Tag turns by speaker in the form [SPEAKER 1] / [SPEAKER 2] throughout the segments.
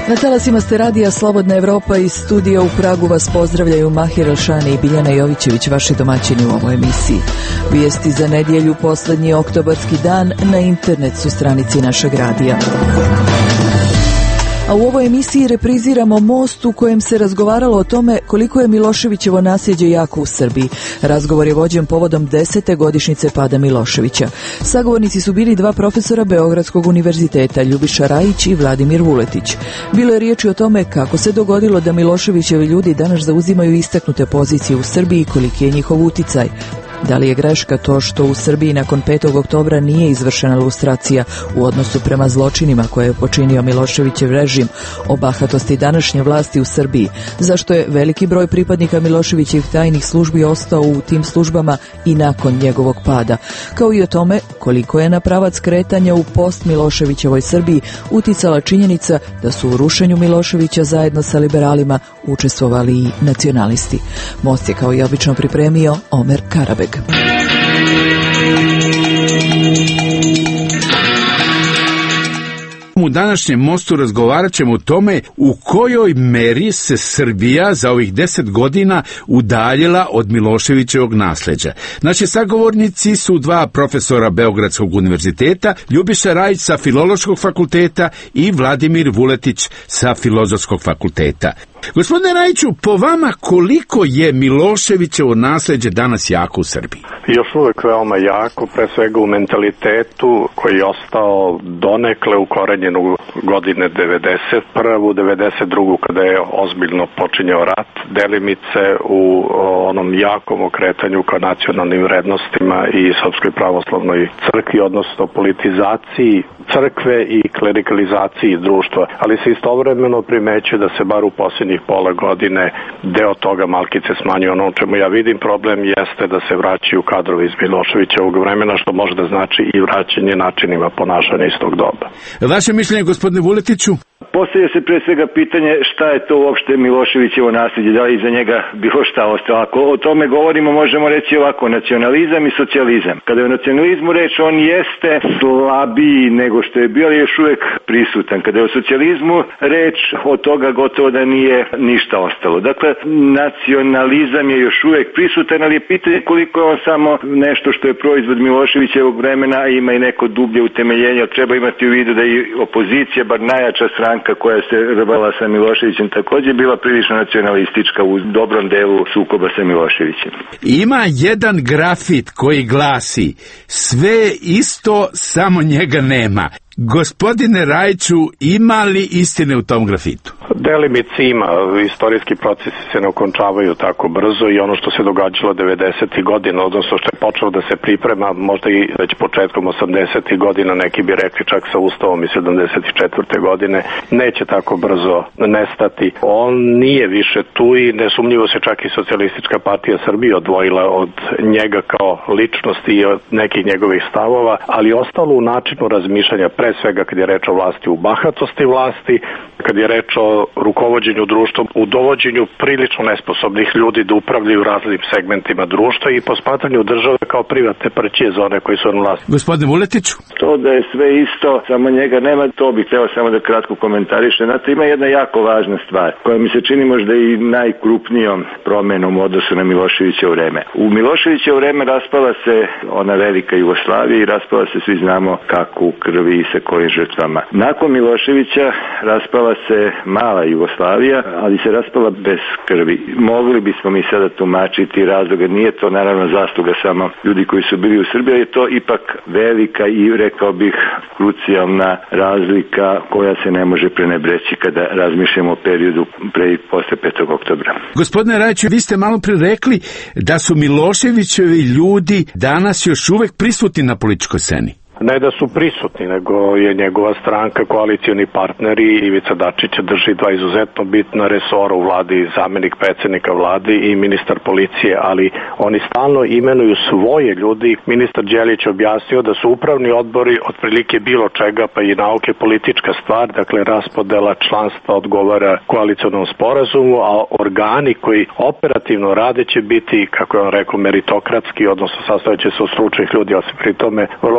[SPEAKER 1] Na talasima ste radija Slobodna Evropa iz studija u Pragu vas pozdravljaju Mahir Elšani i Biljana Jovićević, vaši domaćini u ovoj emisiji. Vijesti za nedjelju, posljednji oktobarski dan, na internet su stranici našeg radija. A u ovoj emisiji repriziramo most u kojem se razgovaralo o tome koliko je Miloševićevo nasljeđe jako u Srbiji. Razgovor je vođen povodom 10. godišnjice pada Miloševića. Sagovornici su bili dva profesora Beogradskog univerziteta, Ljubiša Rajić i Vladimir Vuletić. Bilo je riječi o tome kako se dogodilo da Miloševićevi ljudi danas zauzimaju istaknute pozicije u Srbiji i koliki je njihov uticaj. Da li je greška to što u Srbiji nakon 5. oktobra nije izvršena lustracija u odnosu prema zločinima koje je počinio Miloševićev režim, o bahatosti današnje vlasti u Srbiji, zašto je veliki broj pripadnika Miloševićevih tajnih službi ostao u tim službama i nakon njegovog pada, kao i o tome koliko je na pravac kretanja u post-Miloševićevoj Srbiji uticala činjenica da su u rušenju Miloševića zajedno sa liberalima učestvovali i nacionalisti. Most je kao i obično pripremio Omer Karabek.
[SPEAKER 2] U današnjem mostu razgovarat ćemo o tome u kojoj meri se Srbija za ovih 10 godina udaljila od Miloševićevog nasljeđa. Naši sagovornici su dva profesora Beogradskog univerziteta, Ljubiša Rajić sa Filološkog fakulteta i Vladimir Vuletić sa Filozofskog fakulteta. Gospodine Rajiću, po vama koliko je Miloševićevo nasljeđe danas jako u Srbiji?
[SPEAKER 3] Još uvijek veoma jako, pre svega u mentalitetu koji je ostao donekle ukorenjen u godine 91. 92. kada je ozbiljno počinjao rat, delimice u onom jakom okretanju ka nacionalnim vrednostima i Srpskoj pravoslavnoj crkvi, odnosno politizaciji crkve i klerikalizaciji društva, ali se istovremeno primećuje da se bar u posljednjih pola godine deo toga malkice smanjuje. Ono u čemu ja vidim problem jeste da se vraćaju kadrovi iz Miloševićevog vremena, što može da znači i vraćanje načinima ponašanja iz tog doba.
[SPEAKER 2] Vaše mišljenje, gospodine Vuletiću?
[SPEAKER 4] Postavlja se pre svega pitanje šta je to uopšte Miloševićevo nasljeđe, da li iza njega bilo šta ostalo. Ako o tome govorimo, možemo reći ovako, nacionalizam i socijalizam. Kada je o nacionalizmu reč, on jeste slabiji nego što je bio, ali još uvijek prisutan. Kada je o socijalizmu reč, od toga gotovo da nije ništa ostalo. Dakle, nacionalizam je još uvijek prisutan, ali je pitanje koliko je on samo nešto što je proizvod Miloševićevog vremena, a ima i neko dublje utemeljenje. Treba imati u vidu da i opozicija, bar najjača stranka koja se rvala sa Miloševićem, također bila prilično nacionalistička u dobrom delu sukoba sa Miloševićem.
[SPEAKER 2] Ima jedan grafit koji glasi: sve isto, samo njega nema. Gospodine Rajiću, ima li istine u tom grafitu?
[SPEAKER 3] Delimice ima. Istorijski procesi se ne okončavaju tako brzo i ono što se događalo 90. godina, odnosno što je počelo da se priprema možda i već početkom 80. godina, neki bi rekli čak sa Ustavom iz 74. godine, neće tako brzo nestati. On nije više tu i nesumnjivo se čak i Socijalistička partija Srbije odvojila od njega kao ličnosti i od nekih njegovih stavova, ali ostalo u načinu razmišljanja, pre svega kad je reč o vlasti, u bahatosti vlasti, kad je reč o rukovođenju društvom, u dovođenju prilično nesposobnih ljudi da upravljaju različitim segmentima društva i posmatranju države kao privatne prćije za one koji su na vlasti.
[SPEAKER 2] Gospodine Vuletiću?
[SPEAKER 4] To da je sve isto, samo njega nema, to bih hteo samo da kratko komentarišem. Znate, ima jedna jako važna stvar koja mi se čini možda i najkrupnijom promenom u odnosu na Miloševićevo vreme. U Miloševićevo vreme raspala se ona velika Jugoslavija i raspala se, svi znamo, kako u krvi i sa kojim žrtvama. Nakon Miloševića raspala se mala Jugoslavija, ali se raspala bez krvi. Mogli bismo mi sada tumačiti razloga, nije to naravno zasluga samo ljudi koji su bili u Srbiji, je to ipak velika i, rekao bih, krucijalna razlika koja se ne može prenebreći kada razmišljamo o periodu pre i posle 5. oktobra.
[SPEAKER 2] Gospodine Rajiću, vi ste malo pre rekli da su Miloševićevi ljudi danas još uvek prisutni na političkoj sceni.
[SPEAKER 3] Ne da su prisutni, nego je njegova stranka, koalicioni partneri, Ivica Dačić drži dva izuzetno bitna resora u vladi, zamenik predsjednika vlade i ministar policije, ali oni stalno imenuju svoje ljudi. Ministar Đelić objasnio da su upravni odbori otprilike bilo čega, pa i nauke politička stvar, dakle raspodela članstva odgovara koalicionom sporazumu, a organi koji operativno rade će biti, kako je on rekao, meritokratski, odnosno sastojeće se od stručnih ljudi, ali se pri tome vrlo lepo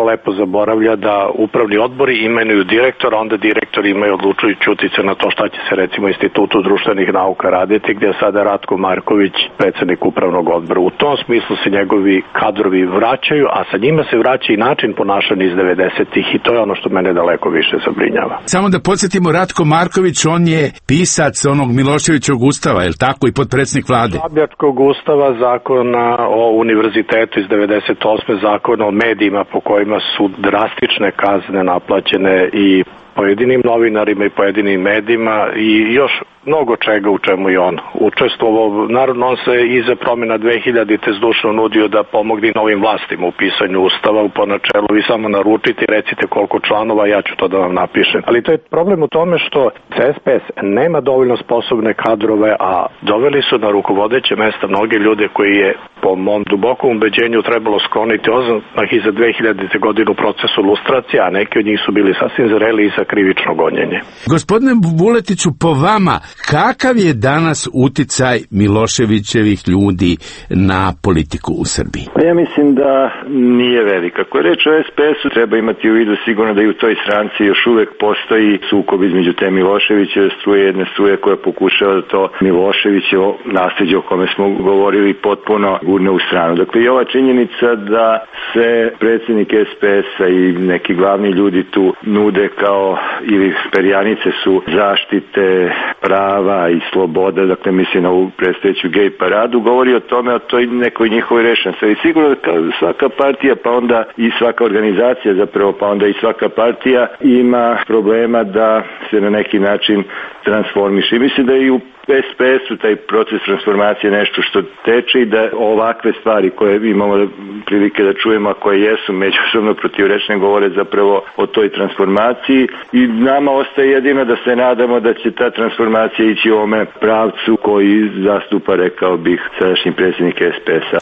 [SPEAKER 3] zaboravlja da upravni odbori imenuju direktora, onda direktori imaju odlučujući utice na to šta će se recimo Institutu društvenih nauka raditi, gdje je sada Ratko Marković predsjednik upravnog odbora. U tom smislu se njegovi kadrovi vraćaju, a sa njima se vraća i način ponašanja iz 90-ih i to je ono što mene daleko više zabrinjava.
[SPEAKER 2] Samo da podsjetimo, Ratko Marković, on je pisac onog Miloševićevog ustava, je li tako, i potpredsjednik vlade?
[SPEAKER 3] Šabljačkog ustava, zakona o univerzitetu iz 98. zakona o medijima po kojima su drastične kazne naplaćene i pojedinim novinarima i pojedinim medijima i još mnogo čega u čemu je on učestvovao. Naravno, on se iza promjena 2000-te zdušno nudio da pomogne novim vlastima u pisanju ustava, po načelu vi samo naručite i recite koliko članova, ja ću to da vam napišem. Ali to je problem u tome što SPS nema dovoljno sposobne kadrove, a doveli su na rukovodeće mesta mnoge ljude koji je po mom dubokom ubeđenju trebalo skloniti odmah i za 2000. godinu procesu lustracije, a neki od njih su bili sasvim zreli i za krivično gonjenje.
[SPEAKER 2] Gospodine Vuletiću, po vama, kakav je danas uticaj Miloševićevih ljudi na politiku u Srbiji?
[SPEAKER 4] Ja mislim da nije velik. Ako je reč o SPS-u, treba imati u vidu sigurno da i u toj stranci još uvek postoji sukob između te Miloševićeve struje, jedne struje koja pokušava da to Miloševićevo nasleđe o kome smo govorili potpuno gurne u stranu. Dakle, i ova činjenica da se predsjednik SPS-a i neki glavni ljudi tu nude kao ili perjanice su zaštite prava i sloboda, dakle mislim na ovu predstojeću gej paradu, govori o tome, o toj nekoj njihovoj rešenosti. I sigurno da svaka partija, pa onda i svaka organizacija zapravo, pa onda i svaka partija ima problema da se na neki način transformiše. I mislim da i u SPS-u taj proces transformacije nešto što teče i da ovakve stvari koje imamo prilike da čujemo, a koje jesu međusobno protivrečne, govore zapravo o toj transformaciji i nama ostaje jedino da se nadamo da će ta transformacija ići u ovome pravcu koji zastupa, rekao bih, sadašnji predsjednik SPS-a.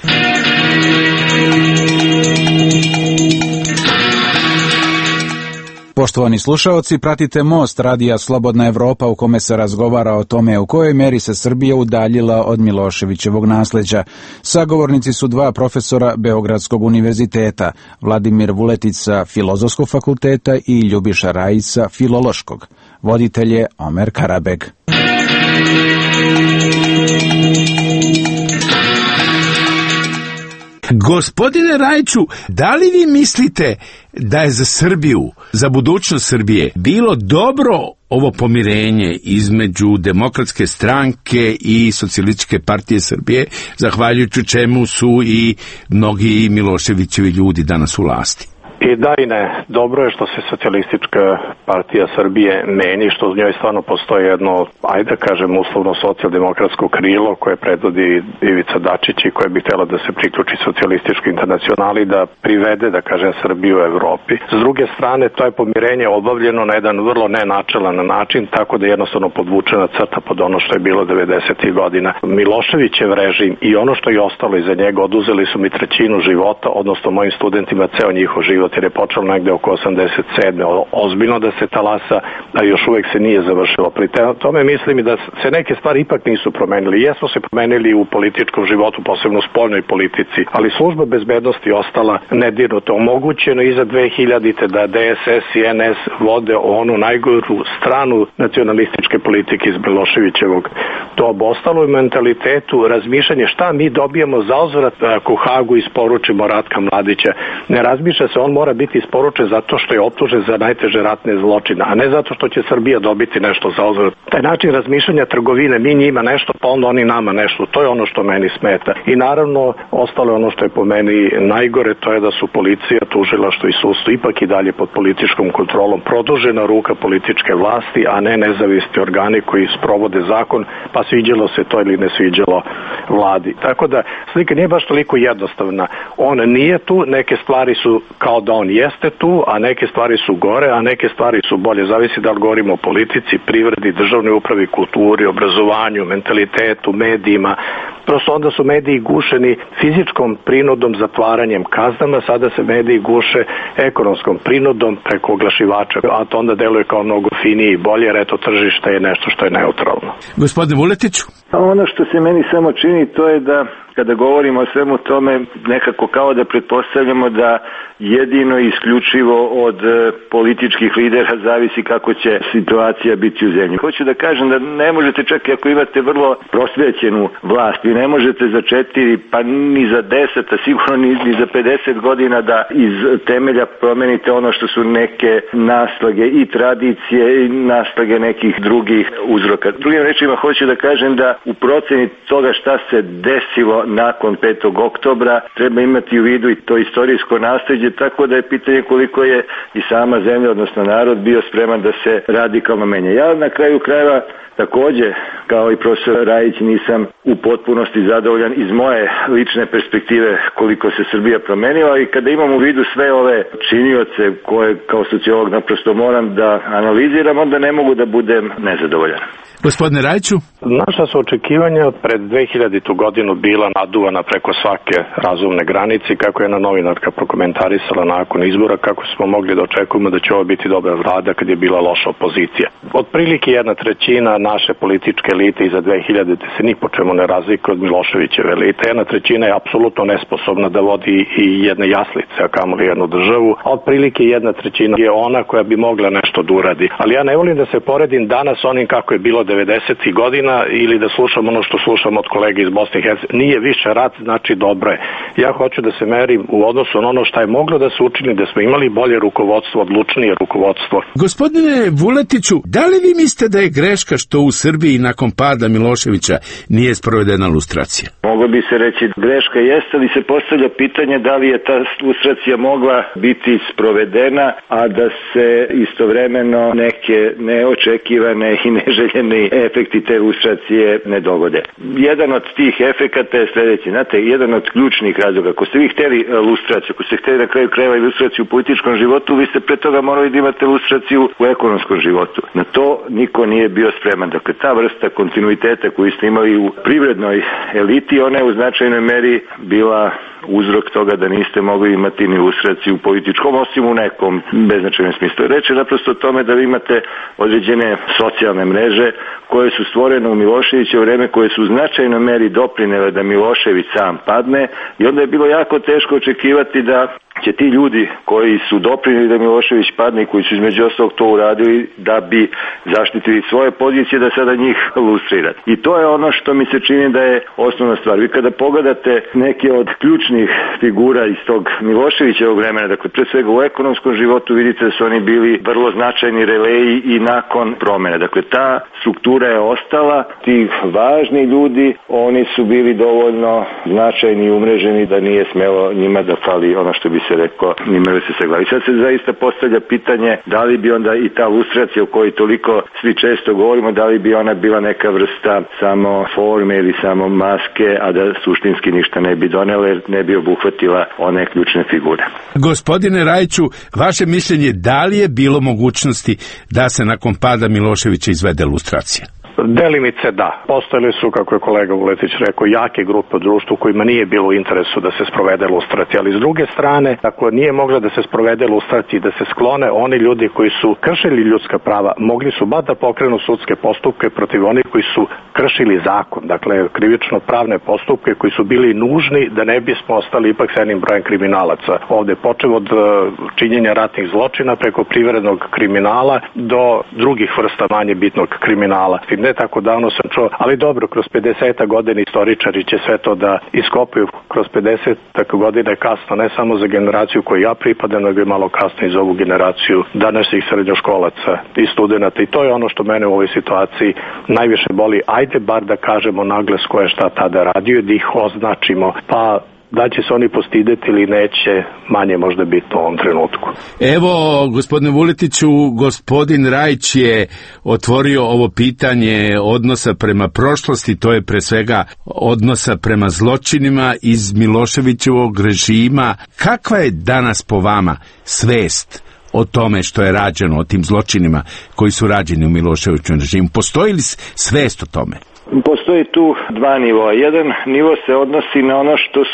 [SPEAKER 5] Poštovani slušaoci, pratite Most radija Slobodna Evropa u kome se razgovara o tome u kojoj meri se Srbija udaljila od Miloševićevog nasleđa. Sagovornici su dva profesora Beogradskog univerziteta, Vladimir Vuletić sa Filozofskog fakulteta i Ljubiša Rajić sa Filološkog. Voditelj je Omer Karabeg.
[SPEAKER 2] Gospodine Rajiću, da li vi mislite da je za Srbiju, za budućnost Srbije, bilo dobro ovo pomirenje između Demokratske stranke i Socijalističke partije Srbije, zahvaljujući čemu su i mnogi Miloševićevi ljudi danas u vlasti?
[SPEAKER 3] I da i ne. Dobro je što se Socijalistička partija Srbije meni, što u njoj stvarno postoji jedno, ajde da kažem, uslovno socijaldemokratsko krilo koje predvodi Ivica Dačić i koje bi htjela da se priključi Socijalističkoj internacionali, da privede, da kažem, Srbiju u Evropi. S druge strane, to je pomirenje obavljeno na jedan vrlo nenačelan način, tako da je jednostavno podvučena crta pod ono što je bilo 90. godina. Miloševićev režim i ono što je ostalo iza njega, oduzeli su mi trećinu života, odnosno mojim studentima ceo njihov život, jer je počelo negde oko 87. ozbiljno da se talasa, a još uvek se nije završilo. Pri tome mislim i da se neke stvari ipak nisu promenili. Jesmo se promenili u političkom životu, posebno u spoljnoj politici, ali služba bezbednosti ostala nedirnuta. Omogućeno iza 2000-te da DSS i NS vode onu najgoru stranu nacionalističke politike iz Miloševićevog doba. Ostalo je mentalitetu razmišljanje šta mi dobijamo za uzvrat ako Hagu isporučimo Ratka Mladića. Ne razmišlja se, on mora biti isporučen zato što je optužen za najteže ratne zločine, a ne zato što će Srbija dobiti nešto za uzvrat. Taj način razmišljanja trgovine, mi njima nešto, pa onda oni nama nešto, to je ono što meni smeta. I naravno, ostalo je ono što je po meni najgore, to je da su policija, tužilaštvo i sudstvo ipak i dalje pod političkom kontrolom, produžena ruka političke vlasti, a ne nezavisni organi koji sprovode zakon, pa sviđalo se to ili ne sviđalo vladi. Tako da slika nije baš toliko jednostavna. On nije tu, neke stvari su kao da on jeste tu, a neke stvari su gore, a neke stvari su bolje. Zavisi da li govorimo o politici, privredi, državnoj upravi, kulturi, obrazovanju, mentalitetu, medijima. Prosto onda su mediji gušeni fizičkom prinudom, zatvaranjem, kaznama, sada se mediji guše ekonomskom prinudom preko oglašivača, a to onda deluje kao mnogo finije i bolje, jer eto tržište je nešto što je neutralno.
[SPEAKER 2] Gospodine Vuletiću?
[SPEAKER 4] Ono što se meni samo čini to je da kada govorimo o svemu tome, nekako kao da pretpostavljamo da jedino i isključivo od političkih lidera zavisi kako će situacija biti u zemlji. Hoću da kažem da ne možete, čak i ako imate vrlo prosvećenu vlast, vi ne možete za 4, pa ni za 10, a sigurno ni za 50 godina da iz temelja promenite ono što su neke naslage i tradicije i naslage nekih drugih uzroka. Drugim rečima, hoću da kažem da u proceni toga šta se desilo nakon 5. oktobra treba imati u vidu i to istorijsko nasleđe, tako da je pitanje koliko je i sama zemlja, odnosno narod, bio spreman da se radikalno menja. Ja na kraju krajeva takođe, kao i profesor Rajić, nisam u potpunosti zadovoljan iz moje lične perspektive koliko se Srbija promenila, i kada imam u vidu sve ove činioce koje kao sociolog naprosto moram da analiziram, onda ne mogu da budem nezadovoljan.
[SPEAKER 2] Gospodine Rajiću?
[SPEAKER 3] Naša su očekivanja pred 2000. godinu bila naduvana preko svake razumne granice, kako je jedna novinarka prokomentarisala nakon izbora, kako smo mogli da očekujemo da će ovo biti dobra vlada kad je bila loša opozicija. Otprilike 1/3 naše političke elite iza 2000. se ni po čemu ne razlikuje od Miloševićeve elite. 1/3 je apsolutno nesposobna da vodi i jedne jaslice, a kamoli jednu državu, a otprilike 1/3 je ona koja bi mogla nešto da uradi. Ali ja ne volim da se poredim danas onim kako je bilo 90. godina ili da slušam ono što slušam od kolege iz Bosne i Hercegovine. Nije više rat, znači dobro je. Ja hoću da se merim u odnosu na ono što je moglo da se učini, da smo imali bolje rukovodstvo, odlučnije rukovodstvo.
[SPEAKER 2] Gospodine Vuletiću, da li vi mislite da je greška što u Srbiji nakon pada Miloševića nije sprovedena lustracija?
[SPEAKER 4] Moglo bi se reći greška jeste, ali se postavlja pitanje da li je ta lustracija mogla biti sprovedena, a da se istovremeno neke neočekivane i neželjene efekti te lustracije ne dogode. Jedan od tih efekata je sledeći. Znate, jedan od ključnih razloga. Ako ste vi hteli lustraciju, ako ste hteli na kraju krajeva ilustraciju u političkom životu, vi ste pre toga morali da imate lustraciju u ekonomskom životu. Na to niko nije bio spreman. Dakle, ta vrsta kontinuiteta koju ste imali u privrednoj eliti, ona je u značajnoj meri bila uzrok toga da niste mogli imati ni lustraciju u političkom, osim u nekom beznačajnom smislu. Reč je naprosto o tome da vi imate određene socijalne mreže koje su stvorene u Miloševićevo vreme, koje su u značajnoj meri doprinele da Milošević sam padne, i onda je bilo jako teško očekivati da će ti ljudi koji su doprineli da Milošević padne i koji su između ostalog to uradili da bi zaštitili svoje pozicije, da sada njih lustrirati. I to je ono što mi se čini da je osnovna stvar. Vi kada pogledate neke od ključnih figura iz tog Miloševićevog vremena, dakle pre svega u ekonomskom životu, vidite da su oni bili vrlo značajni releji i nakon promene. Dakle, ta struktura je ostala, ti važni ljudi, oni su bili dovoljno značajni i umreženi da nije smelo njima da fali ono što bi se rekao, njima se saglavi. Sad se zaista postavlja pitanje da li bi onda i ta lustracija o kojoj toliko svi često govorimo, da li bi ona bila neka vrsta samo forme ili samo maske, a da suštinski ništa ne bi donela jer ne bi obuhvatila one ključne figure.
[SPEAKER 2] Gospodine Rajiću, vaše mišljenje, da li je bilo mogućnosti da se nakon pada Miloševića izvede lustracija?
[SPEAKER 3] Delimice da. Postojali su, kako je kolega Vuletić rekao, jake grupe u društvu kojima nije bilo u interesu da se sprovede lustracija, ali s druge strane, ako nije mogla da se sprovede lustracija i da se sklone oni ljudi koji su kršili ljudska prava, mogli su bar da pokrenu sudske postupke protiv onih koji su kršili zakon, dakle krivično pravne postupke koji su bili nužni da ne bismo ostali ipak s jednim brojem kriminalaca. Ovde počev od činjenja ratnih zločina preko privrednog kriminala do drugih vrsta manje bitnog kriminala. Ne tako davno sam čuo, ali dobro, kroz 50 godina istoričari će sve to da iskopaju. Kroz 50 godine kasno, ne samo za generaciju koju ja pripadam, nego i malo kasno i za ovu generaciju današnjih srednjoškolaca i studenta. I to je ono što mene u ovoj situaciji najviše boli. Ajde bar da kažemo naglas ko je šta tada radio, da ih označimo, pa da će se oni postideti ili neće, manje možda biti u ovom trenutku.
[SPEAKER 2] Evo, gospodine Vuletiću, gospodin Rajić je otvorio ovo pitanje odnosa prema prošlosti, to je pre svega odnosa prema zločinima iz Miloševićevog režima. Kakva je danas po vama svest o tome što je rađeno, o tim zločinima koji su rađeni u Miloševićevom režimu? Postoji li svest o tome?
[SPEAKER 4] Postoji tu dva nivoa. Jedan nivo se odnosi na ono što su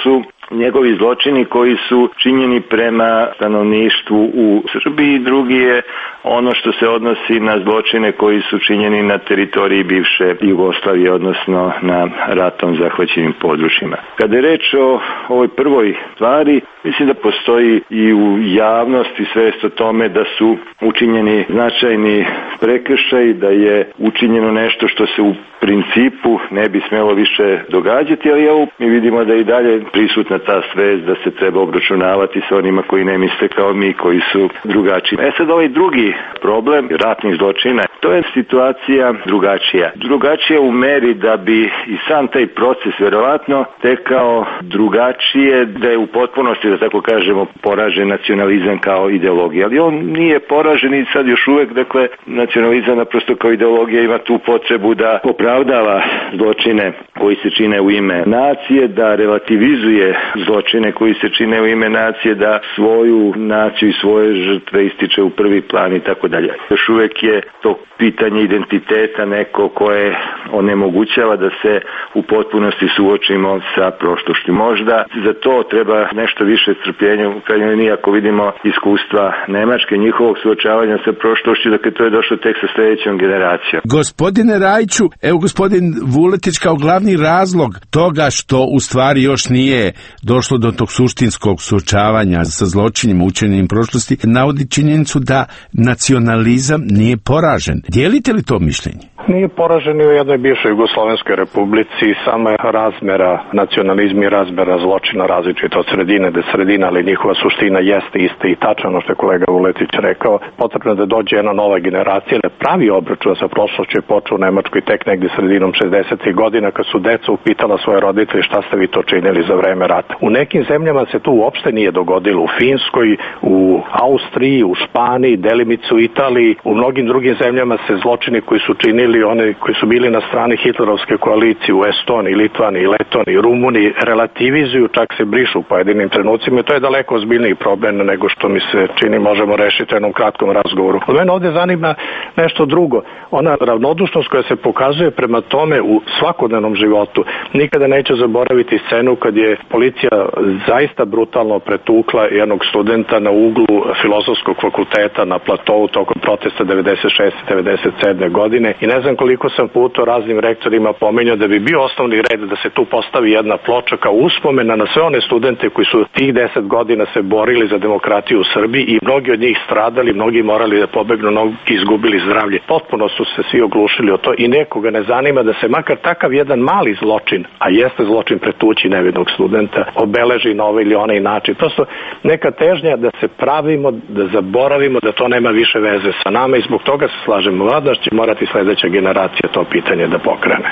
[SPEAKER 4] njegovi zločini koji su činjeni prema stanovništvu u Srbiji, drugi je ono što se odnosi na zločine koji su činjeni na teritoriji bivše Jugoslavije, odnosno na ratom zahvaćenim područjima. Kada je reč o ovoj prvoj stvari, mislim da postoji i u javnosti svest o tome da su učinjeni značajni prekršaj, da je učinjeno nešto što se u principu ne bi smelo više događati, ali evo mi vidimo da je i dalje prisutna ta svest da se treba obračunavati sa onima koji ne misle kao mi, koji su drugačiji. Sad ovaj drugi problem ratnih zločina, to je situacija drugačija. Drugačija u meri da bi i sam taj proces verovatno tekao drugačije, da je u potpunosti, da tako kažemo, poražen nacionalizam kao ideologija. Ali on nije poražen i sad još uvek, dakle, nacionalizam naprosto kao ideologija ima tu potrebu da opravdava zločine koji se čine u ime nacije, da relativizuje zločine koji se čine u ime nacije, da svoju naciju i svoje žrtve ističe u prvi plan i tako dalje. Još uvek je to pitanje identiteta neko koje onemogućava da se u potpunosti suočimo sa prošlošću. Možda za to treba nešto više strpljenja, u krajnjoj liniji ako vidimo iskustva Nemačke, njihovog suočavanja sa prošlošću, dakle to je došlo tek sa sljedećom generacijom.
[SPEAKER 2] Gospodine Rajiću, evo gospodin Vuletić kao glavni razlog toga što u stvari još nije došlo do tog suštinskog suočavanja sa zločinima učinjenim prošlosti, navodi činjenicu da nacionalizam nije poražen. Dijelite li to mišljenje?
[SPEAKER 3] Nije poražen i u jednoj bivšoj Jugoslovenskoj republici, sama je razmera nacionalizma i razmera zločina različita od sredine do sredine, ali njihova suština jeste ista i tačno ono što je kolega Vuletić rekao. Potrebno je da dođe jedna nova generacija, da pravi obračun sa prošlošću je počeo u Nemačkoj tek negdje sredinom 60. godina kad su deca upitala svoje roditelje šta ste vi to činili za vreme rata. U nekim zemljama se to uopšte nije dogodilo. U Finskoj, u Austriji, u Španiji, delimicu u Italiji, u mnogim drugim zemljama se zločini koji su činili oni koji su bili na strani hitlerovske koalicije u Estoniji, Litvaniji, Letoniji, Rumuniji relativizuju, čak se brišu u pojedinim trenucima i to je daleko ozbiljniji problem nego što mi se čini možemo rešiti u jednom kratkom razgovoru. Od mene ovdje zanima nešto drugo. Ona ravnodušnost koja se pokazuje prema tome u svakodnevnom životu. Nikada neću zaboraviti scenu kad je policija zaista brutalno pretukla jednog studenta na uglu Filozofskog fakulteta na Platovu tokom protesta 96. 97. godine i ne znam koliko sam puta raznim rektorima pominjao da bi bio osnovni red da se tu postavi jedna ploča kao uspomena na sve one studente koji su tih 10 godina se borili za demokratiju u Srbiji i mnogi od njih stradali, mnogi morali da pobegnu, mnogi izgubili zdravlje. Potpuno su se svi oglušili o to i nekoga ne zanima da se makar takav jedan mali zločin, a jeste zločin pretući nevinog studenta, obeleži na ovaj ili onaj način. Prosto neka težnja da se pravimo, da zaboravimo da to nema više veze sa nama i zbog toga se slažemo. Vlada će morati sljedeća generacija to pitanje da pokrene.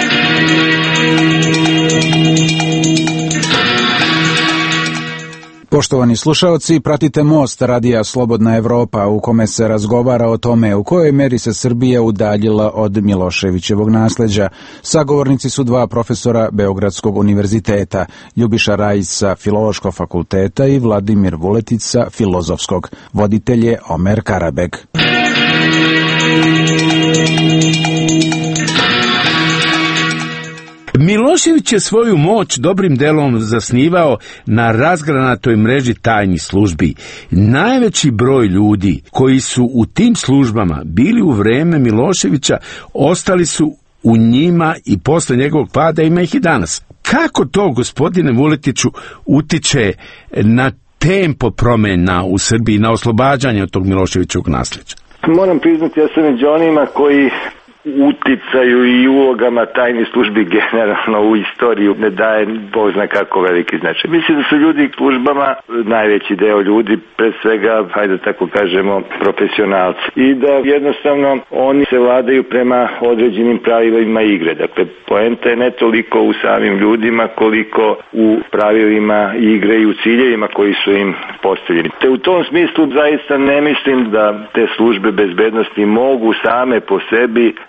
[SPEAKER 5] Poštovani slušaoci, pratite Most radija Slobodna Evropa u kome se razgovara o tome u kojoj meri se Srbija udaljila od Miloševićevog nasleđa. Sagovornici su dva profesora Beogradskog univerziteta, Ljubiša Rajić sa Filološkog fakulteta i Vladimir Vuletić sa Filozofskog. Voditelj je Omer Karabeg.
[SPEAKER 2] Milošević je svoju moć dobrim delom zasnivao na razgranatoj mreži tajnih službi. Najveći broj ljudi koji su u tim službama bili u vreme Miloševića ostali su u njima i posle njegovog pada, ima ih i danas. Kako to, gospodine Vuletiću, utiče na tempo promjena u Srbiji, na oslobađanje od tog Miloševićevog nasleđa?
[SPEAKER 4] Moram priznati, ja sam među onima koji uticaju i ulogama tajnih službi generalno u istoriju ne daje Bog zna kako veliki značaj. Mislim da su ljudi u službama, najveći deo ljudi, pre svega, hajde tako kažemo, profesionalci. I da jednostavno oni se vladaju prema određenim pravilima igre. Dakle, poenta je ne toliko u samim ljudima koliko u pravilima igre i u ciljevima koji su im postavljeni. Te u tom smislu zaista ne mislim da te službe bezbednosti mogu same po sebi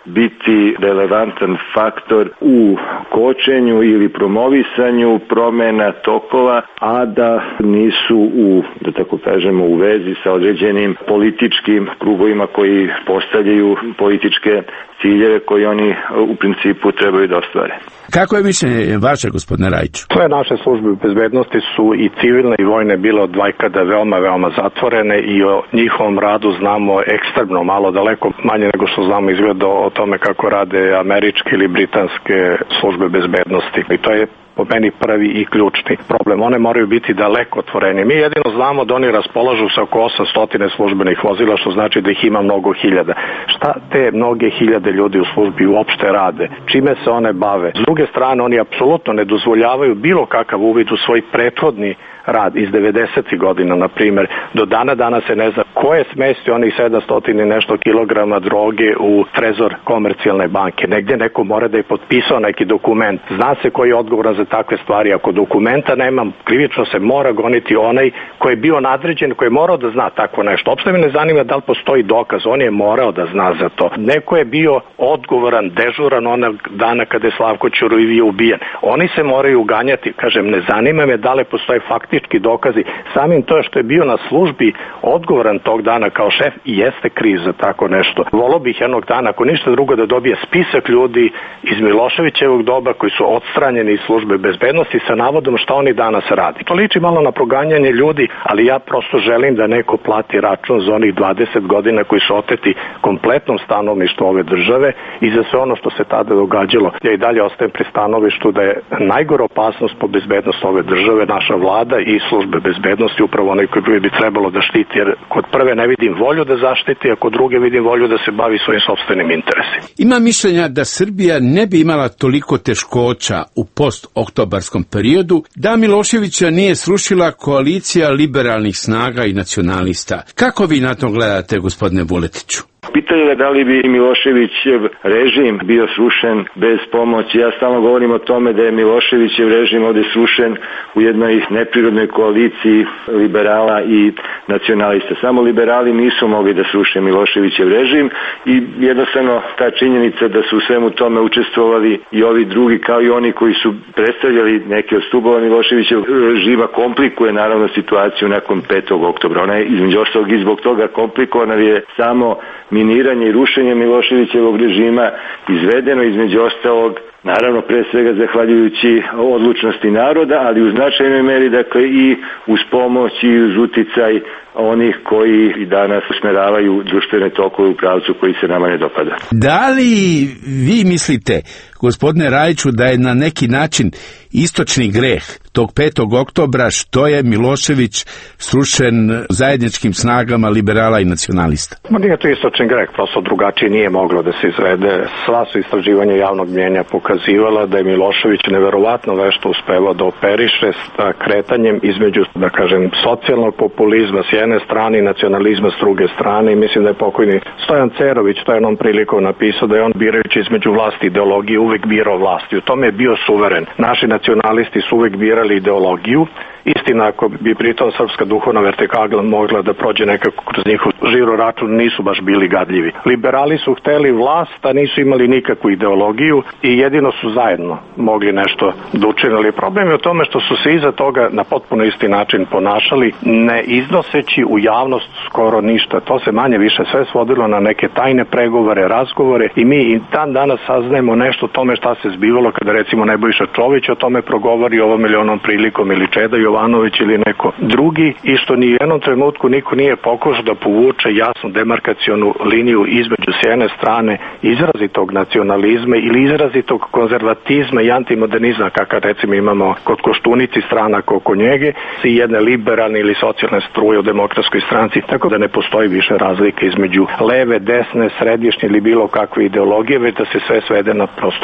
[SPEAKER 4] biti relevantan faktor u kočenju ili promovisanju promena tokova, a da nisu da tako kažemo, u vezi sa određenim političkim krugovima koji postavljaju političke ciljeve koje oni u principu trebaju da ostvare.
[SPEAKER 2] Kako je mišljenje vaše, gospodine Rajiću?
[SPEAKER 3] Sve naše službe bezbednosti su i civilne i vojne bile od vajkada veoma zatvorene i o njihovom radu znamo ekstremno malo, daleko manje nego što znamo izgleda o tome kako rade američke ili britanske službe bezbednosti. I to je po meni prvi i ključni problem. One moraju biti daleko otvorene. Mi jedino znamo da oni raspolažu sa oko 800 službenih vozila, što znači da ih ima mnogo hiljada. Šta te mnoge hiljade ljudi u službi uopšte rade? Čime se one bave? S druge strane, oni apsolutno ne dozvoljavaju bilo kakav uvid u svoj prethodni rad iz 90. godina, na primjer. Do dana se ne zna ko je smestio onih 700 nešto kilograma droge u trezor Komercijalne banke. Negdje neko mora da je potpisao neki dokument. Zna se koji je odgovoran za takve stvari. Ako dokumenta nema, krivično se mora goniti onaj koji je bio nadređen, koji je morao da zna tako nešto. Uopšte me ne zanima da li postoji dokaz. On je morao da zna za to. Neko je bio odgovoran, dežuran onog dana kada je Slavko Ćuruvija ubijen. Oni se moraju uganjati. Kažem, ne zanima me da li postoje faktički dokazi. Samim to što je bio na službi odgovoran tog dana kao šef i jeste kriv za tako nešto. Volio bih jednog dana, ako ništa drugo, da dobije spisak ljudi iz Miloševićevog doba koji su odstranjeni iz službe bezbednosti sa navodom šta oni danas radi. To liči malo na proganjanje ljudi, ali ja prosto želim da neko plati račun za onih 20 godina koji su oteti kompletnom stanovništvu ove države i za sve ono što se tada događalo. Ja i dalje ostajem pri stanovištu da je najgora opasnost po bezbednost ove države naša vlada i službe bezbednosti, upravo onaj koji bi trebalo da štiti, jer kod prve ne vidim volju da zaštiti, a kod druge vidim volju da se bavi svojim sopstvenim interesima.
[SPEAKER 2] Ima mišljenja da Srbija ne bi imala toliko teškoća u post-oktobarskom periodu da Miloševića nije srušila koalicija liberalnih snaga i nacionalista. Kako vi na to gledate, gospodine Vuletiću?
[SPEAKER 4] Pitanje je da li bi Miloševićev režim bio srušen bez pomoći. Ja stalno govorim o tome da je Miloševićev režim ovdje srušen u jednoj neprirodnoj koaliciji liberala i nacionalista. Samo liberali nisu mogli da sruše Miloševićev režim i jednostavno ta činjenica da su u svemu tome učestvovali i ovi drugi kao i oni koji su predstavljali neke od stubova Miloševićev režima komplikuje naravno situaciju nakon 5. oktobra. Ona je između ostalog i zbog toga komplikovana je samo miniranje i rušenje Miloševićevog režima izvedeno između ostalog, naravno pre svega zahvaljujući odlučnosti naroda, ali u značajnoj meri dakle i uz pomoć i uz uticaj onih koji i danas usmeravaju društvene tokove u pravcu koji se nama ne dopada.
[SPEAKER 2] Da li vi mislite, gospodine Rajiću, da je na neki način istočni greh tog 5. oktobra što je Milošević srušen zajedničkim snagama liberala i nacionalista?
[SPEAKER 3] Nije to istočni greh, prosto drugačije nije moglo da se izvede. Sva su istraživanja javnog mnjenja pokazivala da je Milošević neverovatno vešto uspevao da operiše sa kretanjem između, da kažem, socijalnog populizma s jedne strane i nacionalizma s druge strane, i mislim da je pokojni Stojan Cerović to jednom prilikom napisao da je on birajući između vlasti i ideologije uvek birao vlasti. U tome je bio suveren. Naši nacionalisti su uvek birali ideologiju. Istina, ako bi pritom srpska duhovna vertikala mogla da prođe nekako kroz njihov žiro račun, nisu baš bili gadljivi. Liberali su hteli vlast, a nisu imali nikakvu ideologiju i jedino su zajedno mogli nešto da učinili. Problem je u tome što su se iza toga na potpuno isti način ponašali, ne iznoseći u javnost skoro ništa. To se manje više sve svodilo na neke tajne pregovore, razgovore i mi i dan danas saznajemo nešto o tome šta se zbivalo kada recimo Nebojša Čović o tome progovori ovom ili onom prilikom ili Čeda Jovanović ili neko drugi i što ni u jednom trenutku niko nije pokušao da povuče jasnu demarkacionu liniju između s jedne strane izrazitog nacionalizma ili izrazitog konzervatizma i antimodernizma kakav recimo imamo kod Koštunici stranaka oko njege i jedne liberalne ili socijalne struje u Demokratskoj stranci, tako da ne postoji više razlike između leve, desne, središnje ili bilo kakve ideologije, već da se sve svede na prosto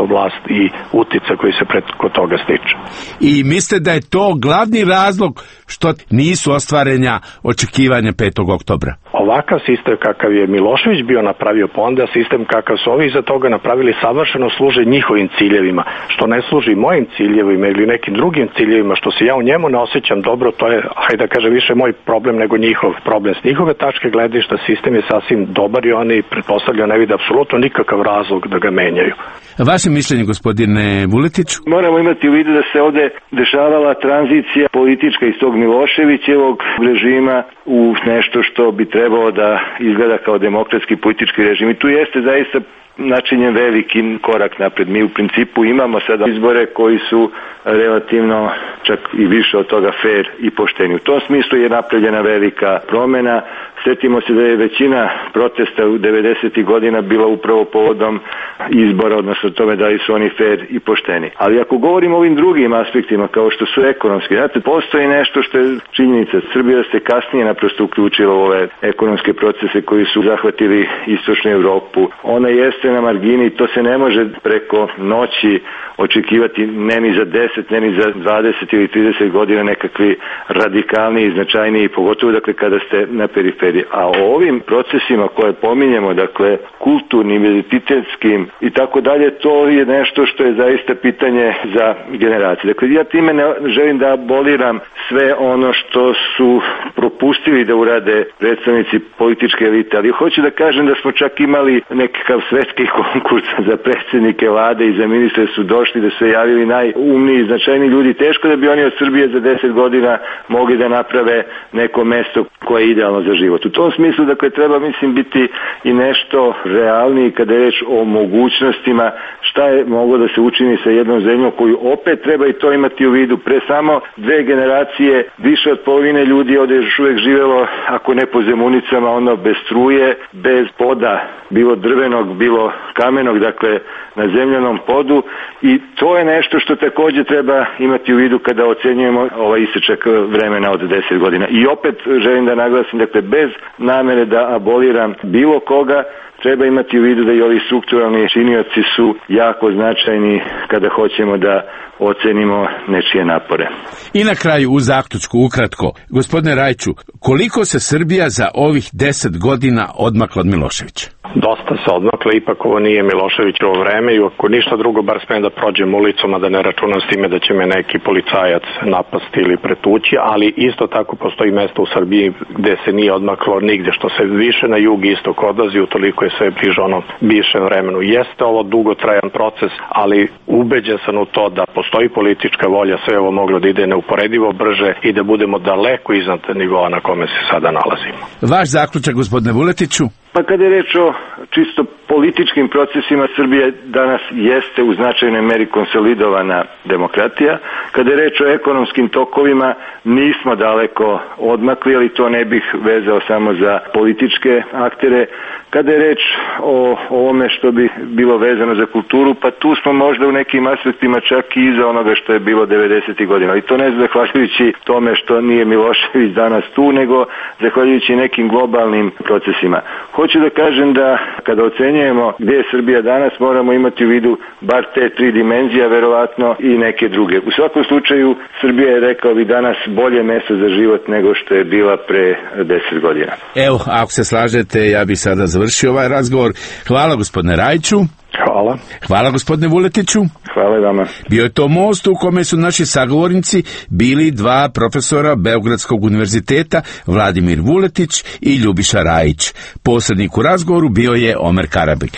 [SPEAKER 3] to vlast i utica koji se preko toga stiče.
[SPEAKER 2] I mislite da je to glavni razlog što nisu ostvarenja očekivanja 5. oktobra?
[SPEAKER 3] Ovakav sistem kakav je Milošević bio napravio, pa onda sistem kakav su ovi iza toga napravili savršeno služe njihovim ciljevima, što ne služi mojim ciljevima ili nekim drugim ciljevima, što se ja u njemu ne osjećam dobro, to je, hajde da kažem, više moj problem nego njihov problem. S njihove tačke gledišta sistem je sasvim dobar i oni pretpostavljaju ne vide apsolutno nikakav razlog da ga menjaju.
[SPEAKER 2] Vaše mišljenje, gospodine Vuletiću?
[SPEAKER 4] Moramo imati u vidu da se ovde dešavala tranzicija politička iz tog Miloševićevog režima u nešto što bi trebalo da izgleda kao demokratski politički režim. I tu jeste zaista načinjen veliki korak napred. Mi u principu imamo sada izbore koji su relativno čak i više od toga fair i pošteni. U tom smislu je napravljena velika promena. Sjetimo se da je većina protesta u 90. godina bila upravo povodom izbora, odnosno tome da li su oni fair i pošteni. Ali ako govorimo o ovim drugim aspektima, kao što su ekonomski, znate, postoji nešto što je činjenica. Srbija se kasnije naprosto uključila u ove ekonomske procese koji su zahvatili istočnu Evropu. Ona jeste na margini, to se ne može preko noći očekivati ne ni za 10, ne ni za 20 ili 30 godina nekakvi radikalniji, značajniji, pogotovo dakle kada ste na periferiji. A o ovim procesima koje pominjemo, dakle kulturnim, identitetskim i tako dalje, to je nešto što je zaista pitanje za generacije. Dakle, ja time ne želim da aboliram sve ono što su propustili da urade predstavnici političke elite, ali hoću da kažem da smo čak imali nekakav svetski konkurs za predsjednike vlade i za ministre su došli, da su javili najumniji, značajni ljudi. Teško da bi oni od Srbije za 10 godina mogli da naprave neko mesto koje je idealno za život. U tom smislu, dakle, treba, mislim, biti i nešto realniji kada je reč o mogućnostima šta je moglo da se učini sa jednom zemljom koju opet treba i to imati u vidu. Pre samo 2 generacije više od polovine ljudi ovde još uvek živelo, ako ne po zemunicama, ono bez struje, bez poda, bilo drvenog, bilo kamenog, dakle na zemljanom podu, i to je nešto što takođe treba imati u vidu kada ocenjujemo ovaj isečak vremena od 10 godina. I opet želim da naglasim, dakle, bez namere da aboliram bilo koga, treba imati u vidu da i ovi strukturalni činioci su jako značajni kada hoćemo da ocenimo nečije napore.
[SPEAKER 2] I na kraju, u zaključku, ukratko, gospodine Rajiću, koliko se Srbija za ovih 10 godina odmakla od Miloševića?
[SPEAKER 3] Dosta se odmakla, ipak ovo nije Miloševićevo vreme i ako ništa drugo, bar smem da prođem ulicom, a da ne računam s time da će me neki policajac napasti ili pretući, ali isto tako postoji mesto u Srbiji gde se nije odmaklo nigde, što se više na jug istok odlazi, utoliko je sve bliže onom bivšem vremenu. Jeste ovo dugotrajan proces, ali ubeđen sam u to da postoji politička volja, sve ovo moglo da ide neuporedivo brže i da budemo daleko iznad nivoa na kome se sada nalazimo.
[SPEAKER 2] Vaš zaključak, gospodine Vuletiću?
[SPEAKER 4] Pa kada je reč o čisto političkim procesima, Srbija danas jeste u značajnoj meri konsolidovana demokratija. Kada je reč o ekonomskim tokovima, nismo daleko odmakli, ali to ne bih vezao samo za političke aktere. Kada je reč o ovome što bi bilo vezano za kulturu, pa tu smo možda u nekim aspektima čak i iza onoga što je bilo 90. godina. Ali to ne zahvaljujući tome što nije Milošević danas tu, nego zahvaljujući nekim globalnim procesima. Hoću da kažem da kada ocenjujemo gdje je Srbija danas, moramo imati u vidu bar te 3 dimenzije, verovatno i neke druge. U svakom slučaju, Srbija je, rekao bi, danas bolje mesto za život nego što je bila pre 10 godina.
[SPEAKER 2] Evo, ako se slažete, ja bih sada završio ovaj razgovor. Hvala, gospodine Rajiću.
[SPEAKER 3] Hvala.
[SPEAKER 2] Hvala, gospodine Vuletiću.
[SPEAKER 4] Hvala vama.
[SPEAKER 2] Bio je to most u kome su naši sagovornici bili 2 profesora Beogradskog univerziteta, Vladimir Vuletić i Ljubiša Rajić. Posrednik u razgovoru bio je Omer Karabik.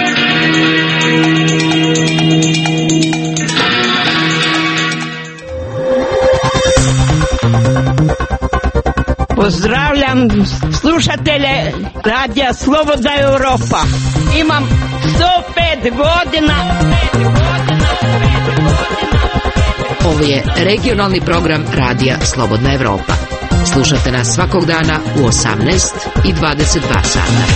[SPEAKER 6] Pozdravljam slušatelje Radija Slobodna Evropa. Imam 105 godina.
[SPEAKER 7] Ovo je regionalni program Radija Slobodna Evropa. Slušate nas svakog dana u 18 i 22 sata.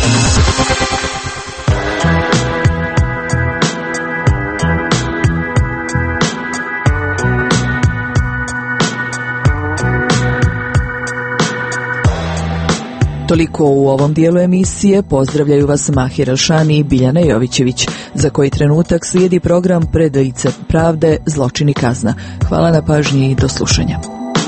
[SPEAKER 1] Toliko u ovom dijelu emisije. Pozdravljaju vas Mahir Elšani i Biljana Jovićević. Za koji trenutak slijedi program Pred licem pravde, zločin i kazna. Hvala na pažnji i do slušanja.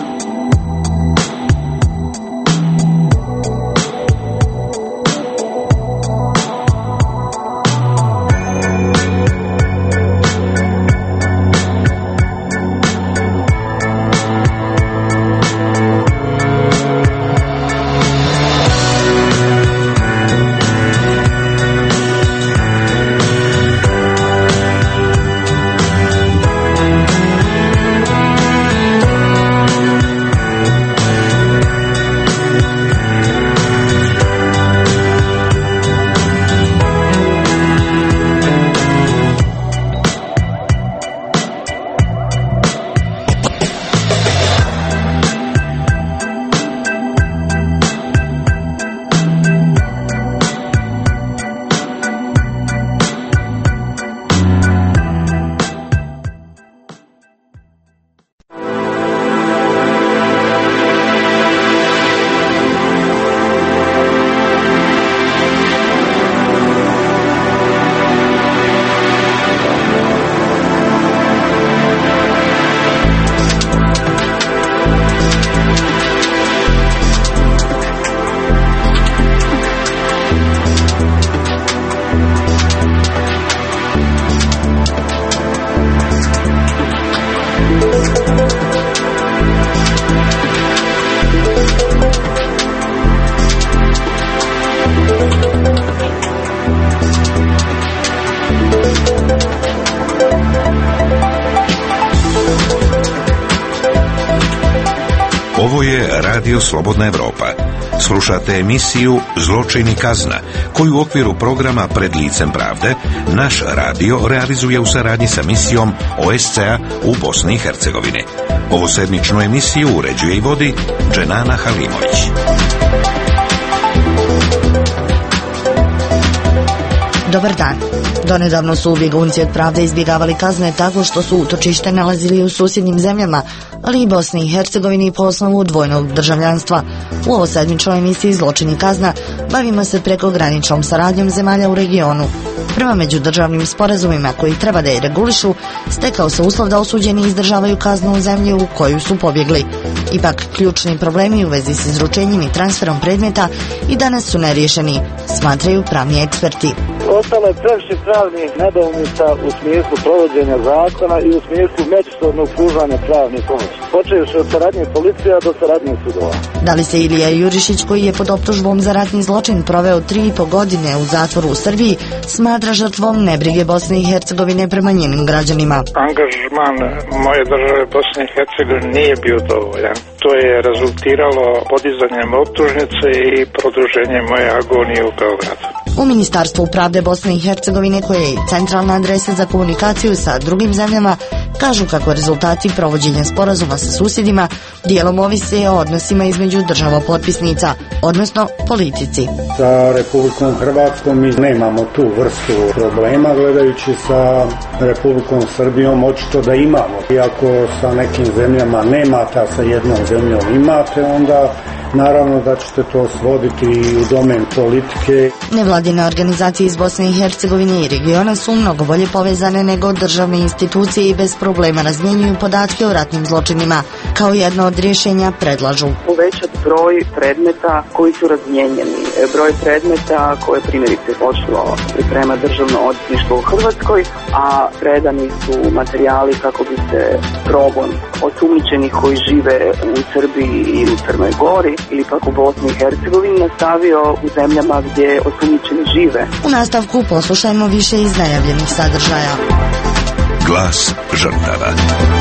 [SPEAKER 8] Ovo je Radio Slobodna Evropa. Slušate emisiju Zločin i kazna, koju u okviru programa Pred licem pravde naš radio realizuje u saradnji sa misijom OSCE-a u Bosni i Hercegovini. Ovu sedmičnu emisiju uređuje i vodi Dženana Halimović.
[SPEAKER 9] Dobar dan. Donedavno su bjegunci od pravde izbjegavali kazne tako što su utočište nalazili u susjednim zemljama, ali i Bosni i Hercegovini po osnovu dvojnog državljanstva. U ovoj sedmičnoj emisiji Zločin i kazna bavimo se prekograničnom saradnjom zemalja u regionu. Prema međudržavnim sporazumima koji treba da je regulišu, stekao se uslov da osuđeni izdržavaju kaznu u zemlji u koju su pobjegli. Ipak, ključni problemi u vezi s izručenjem i transferom predmeta i danas su neriješeni, smatraju pravni eksperti.
[SPEAKER 10] Ostalo je previše pravnih nedoumica u smislu provođenja zakona i u smislu međusobnog pružanja pravnih pomoći. Počevši od saradnje policija do saradnje sudova.
[SPEAKER 9] Da li se Ilija Jurišić, koji je pod optužbom za ratni zločin proveo 3,5 godine u zatvoru u Srbiji, smatra žrtvom nebrige Bosne i Hercegovine prema njenim građanima?
[SPEAKER 11] Angažman moje države Bosne i Hercegovine nije bio dovoljan. To je rezultiralo podizanjem optužnice i produženjem moje agonije u Beogradu.
[SPEAKER 9] U Ministarstvu pravde Bosne i Hercegovine, koje je centralna adresa za komunikaciju sa drugim zemljama, kažu kako rezultati provođenja sporazuma sa susjedima dijelom ovise o odnosima između država potpisnica, odnosno politici.
[SPEAKER 12] Sa Republikom Hrvatskom mi nemamo tu vrstu problema, gledajući sa Republikom Srbijom očito da imamo. Iako sa nekim zemljama nemate, a sa jednom zemljom imate, onda naravno da ćete to svoditi u domen politike.
[SPEAKER 9] Nevladine organizacije iz Bosne i Hercegovine i regiona su mnogo bolje povezane nego državne institucije i bez problema razmjenjuju podatke o ratnim zločinima. Kao jedno od rješenja predlažu
[SPEAKER 13] povećati broj predmeta koji su razmijenjeni. Broj predmeta koje primjerice počelo priprema državno odvjetništvo u Hrvatskoj, a predani su materijali kako bi se progon osumnjičenih koji žive u Srbiji i u Crnoj Gori ili pak u Bosni i Hercegovini nastavio u zemljama gdje osumnjičeni žive.
[SPEAKER 9] U nastavku poslušajmo više iz najavljenih sadržaja.
[SPEAKER 8] Glas žrtava.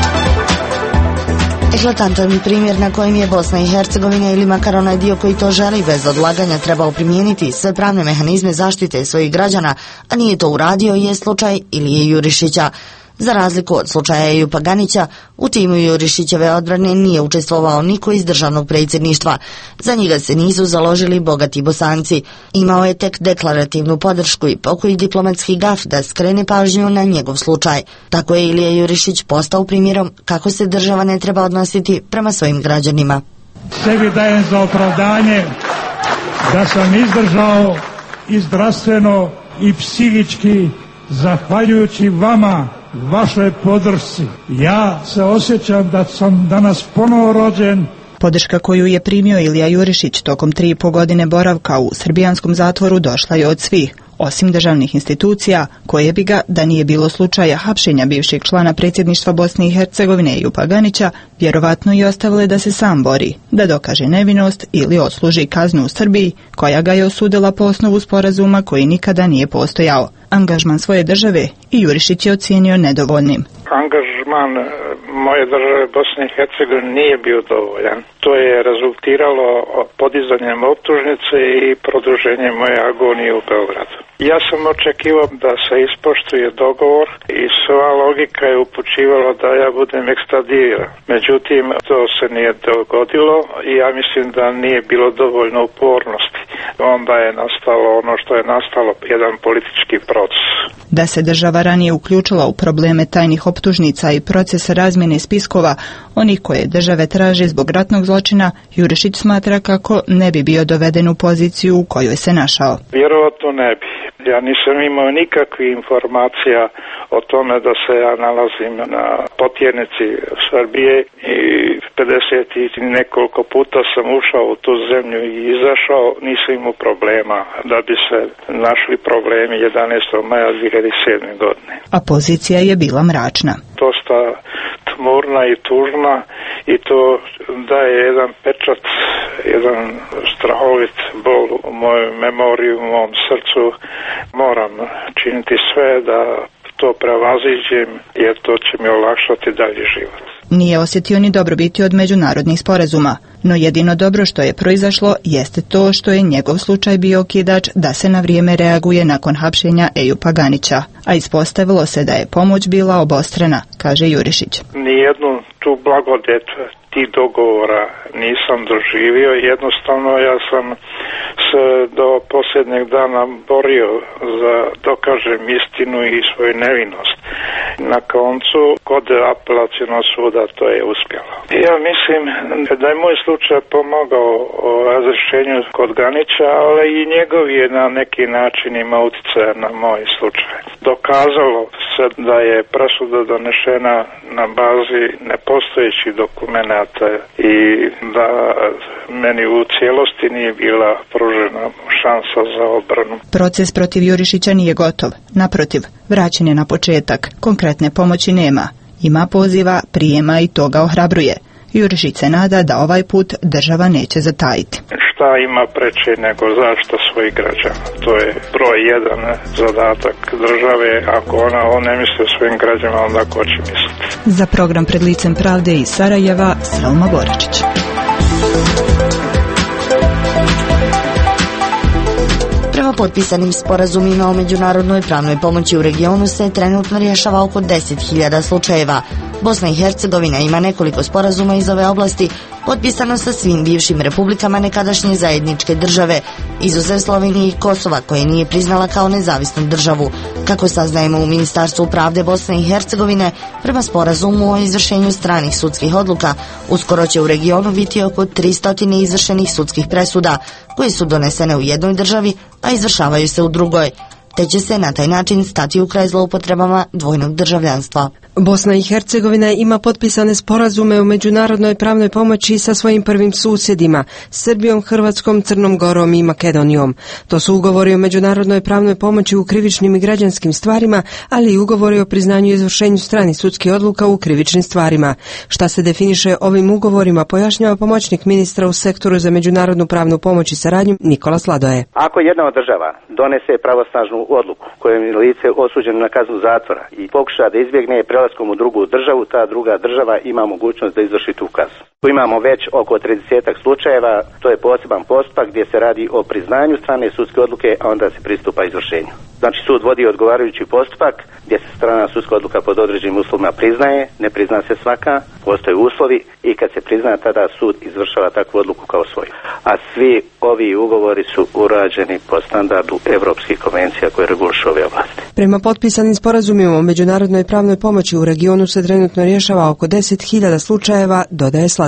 [SPEAKER 9] Eklatantan primjer na kojem je Bosna i Hercegovina ili makar onaj dio koji to želi bez odlaganja trebao primijeniti sve pravne mehanizme zaštite svojih građana, a nije to uradio, je slučaj Ilije Jurišića. Za razliku od slučaja Ejupa Ganića, u timu Jurišićeve odbrane nije učestvovao niko iz državnog predsjedništva. Za njega se nisu založili bogati Bosanci. Imao je tek deklarativnu podršku i pokoji diplomatski gaf da skrene pažnju na njegov slučaj. Tako je Ilija Jurišić postao primjerom kako se država ne treba odnositi prema svojim građanima.
[SPEAKER 14] Sebi dajem za opravdanje da sam izdržao i zdravstveno i psihički zahvaljujući vama, vašoj podršci. Ja se osjećam da sam danas ponovo rođen.
[SPEAKER 15] Podrška koju je primio Ilija Jurišić tokom 3,5 godine boravka u srbijanskom zatvoru došla je od svih, osim državnih institucija, koje bi ga, da nije bilo slučaja hapšenja bivšeg člana predsjedništva Bosne i Hercegovine Ejupa Ganića, vjerovatno i ostavile da se sam bori, da dokaže nevinost ili odsluži kaznu u Srbiji, koja ga je osudila po osnovu sporazuma koji nikada nije postojao. Angažman svoje države i Jurišić je ocijenio nedovoljnim.
[SPEAKER 11] Angažman moje države Bosne i Hercegovine nije bio dovoljan. To je rezultiralo podizanjem optužnice i produženjem moje agonije u Beogradu. Ja sam očekivao da se ispoštuje dogovor i sva logika je upućivala da ja budem ekstradiran. Međutim, to se nije dogodilo i ja mislim da nije bilo dovoljno upornosti. Onda je nastalo ono što je nastalo, jedan politički proces.
[SPEAKER 15] Da se država ranije uključila u probleme tajnih optužnica i procesa razmjene spiskova, onih koje države traže zbog ratnog zločina, Jurišić smatra kako ne bi bio doveden u poziciju u kojoj se našao.
[SPEAKER 11] Vjerovatno ne bi. Ja nisam imao nikakvih informacija o tome da se ja nalazim na potjernici Srbije i 50 i nekoliko puta sam ušao u tu zemlju i izašao, nisam imao problema da bi se našli problemi 11. maja 2007. godine.
[SPEAKER 15] A pozicija je bila mračna.
[SPEAKER 11] Dosta tmurna i tužna i to daje jedan pečat, jedan strahovit bol u mojoj memoriji, u mom srcu. Moram činiti sve da to prevaziđem jer to će mi olakšati dalji život.
[SPEAKER 15] Nije osjetio ni dobrobiti od međunarodnih sporazuma, no jedino dobro što je proizašlo jeste to što je njegov slučaj bio okidač da se na vrijeme reaguje nakon hapšenja Ejupa Ganića, a ispostavilo se da je pomoć bila obostrana, kaže Jurišić.
[SPEAKER 11] Nijednu tu blagodet tih dogovora nisam doživio, jednostavno ja sam se do posljednjeg dana borio za dokažem istinu i svoju nevinost. Na koncu kod apelacionog suda to je uspjelo. Ja mislim da je moj slučaj pomogao o razrješenju kod Ganića, ali i njegov je na neki način imao utjecaja na moj slučaj. Dokazalo se da je presuda donešena na bazi nepostojećih dokumenata i da meni u cijelosti nije bila pružena šansa za obranu.
[SPEAKER 15] Proces protiv Jurišića nije gotov. Naprotiv, vraćen je na početak. Konkretne pomoći nema. Ima poziva, prijema i to ga ohrabruje. Jurišić se nada da ovaj put država neće zatajiti.
[SPEAKER 11] Šta ima preče nego zaštita svojih građana? To je broj jedan zadatak države. Ako on ne misli o svojim građanima, onda ko će misliti?
[SPEAKER 15] Za program Pred licem pravde iz Sarajeva, Selma Boračić.
[SPEAKER 9] Prema potpisanim sporazumima o međunarodnoj pravnoj pomoći u regionu se trenutno rješava oko 10.000 slučajeva. Bosna i Hercegovina ima nekoliko sporazuma iz ove oblasti, potpisano sa svim bivšim republikama nekadašnje zajedničke države, izuzev Slovenije i Kosova, koje nije priznala kao nezavisnu državu. Kako saznajemo u Ministarstvu pravde Bosne i Hercegovine, prema sporazumu o izvršenju stranih sudskih odluka, uskoro će u regionu biti oko 300 izvršenih sudskih presuda, koje su donesene u jednoj državi, a izvršavaju se u drugoj. Te će se na taj način stati u kraj zloupotrebama dvojnog državljanstva.
[SPEAKER 16] Bosna i Hercegovina ima potpisane sporazume o međunarodnoj pravnoj pomoći sa svojim prvim susjedima, Srbijom, Hrvatskom, Crnom Gorom i Makedonijom. To su ugovori o međunarodnoj pravnoj pomoći u krivičnim i građanskim stvarima, ali i ugovori o priznanju i izvršenju stranih sudskih odluka u krivičnim stvarima. Šta se definiše ovim ugovorima pojašnjava pomoćnik ministra u sektoru za međunarodnu pravnu pomoć i saradnju Nikola Sladoje.
[SPEAKER 17] Ako jedna od država donese pravosnažnu odluku kojom je lice osuđeno na kaznu zatvora i pokuša da izbjegne prelaskom u drugu državu, ta druga država ima mogućnost da izvrši tu kaznu. Tu imamo već oko 30 slučajeva, to je poseban postupak gdje se radi o priznanju strane sudske odluke, a onda se pristupa izvršenju. Znači sud vodi odgovarajući postupak gdje se strana sudska odluka pod određenim uslovima priznaje, ne prizna se svaka, postoje uslovi i kad se prizna tada sud izvršava takvu odluku kao svoju. A svi ovi ugovori su urađeni po standardu evropskih konvencija koje regulišu ove oblasti.
[SPEAKER 16] Prema potpisanim sporazumima o međunarodnoj pravnoj pomoći u regionu se trenutno rješava oko 10.000 slučajeva, dodaje Sladoje.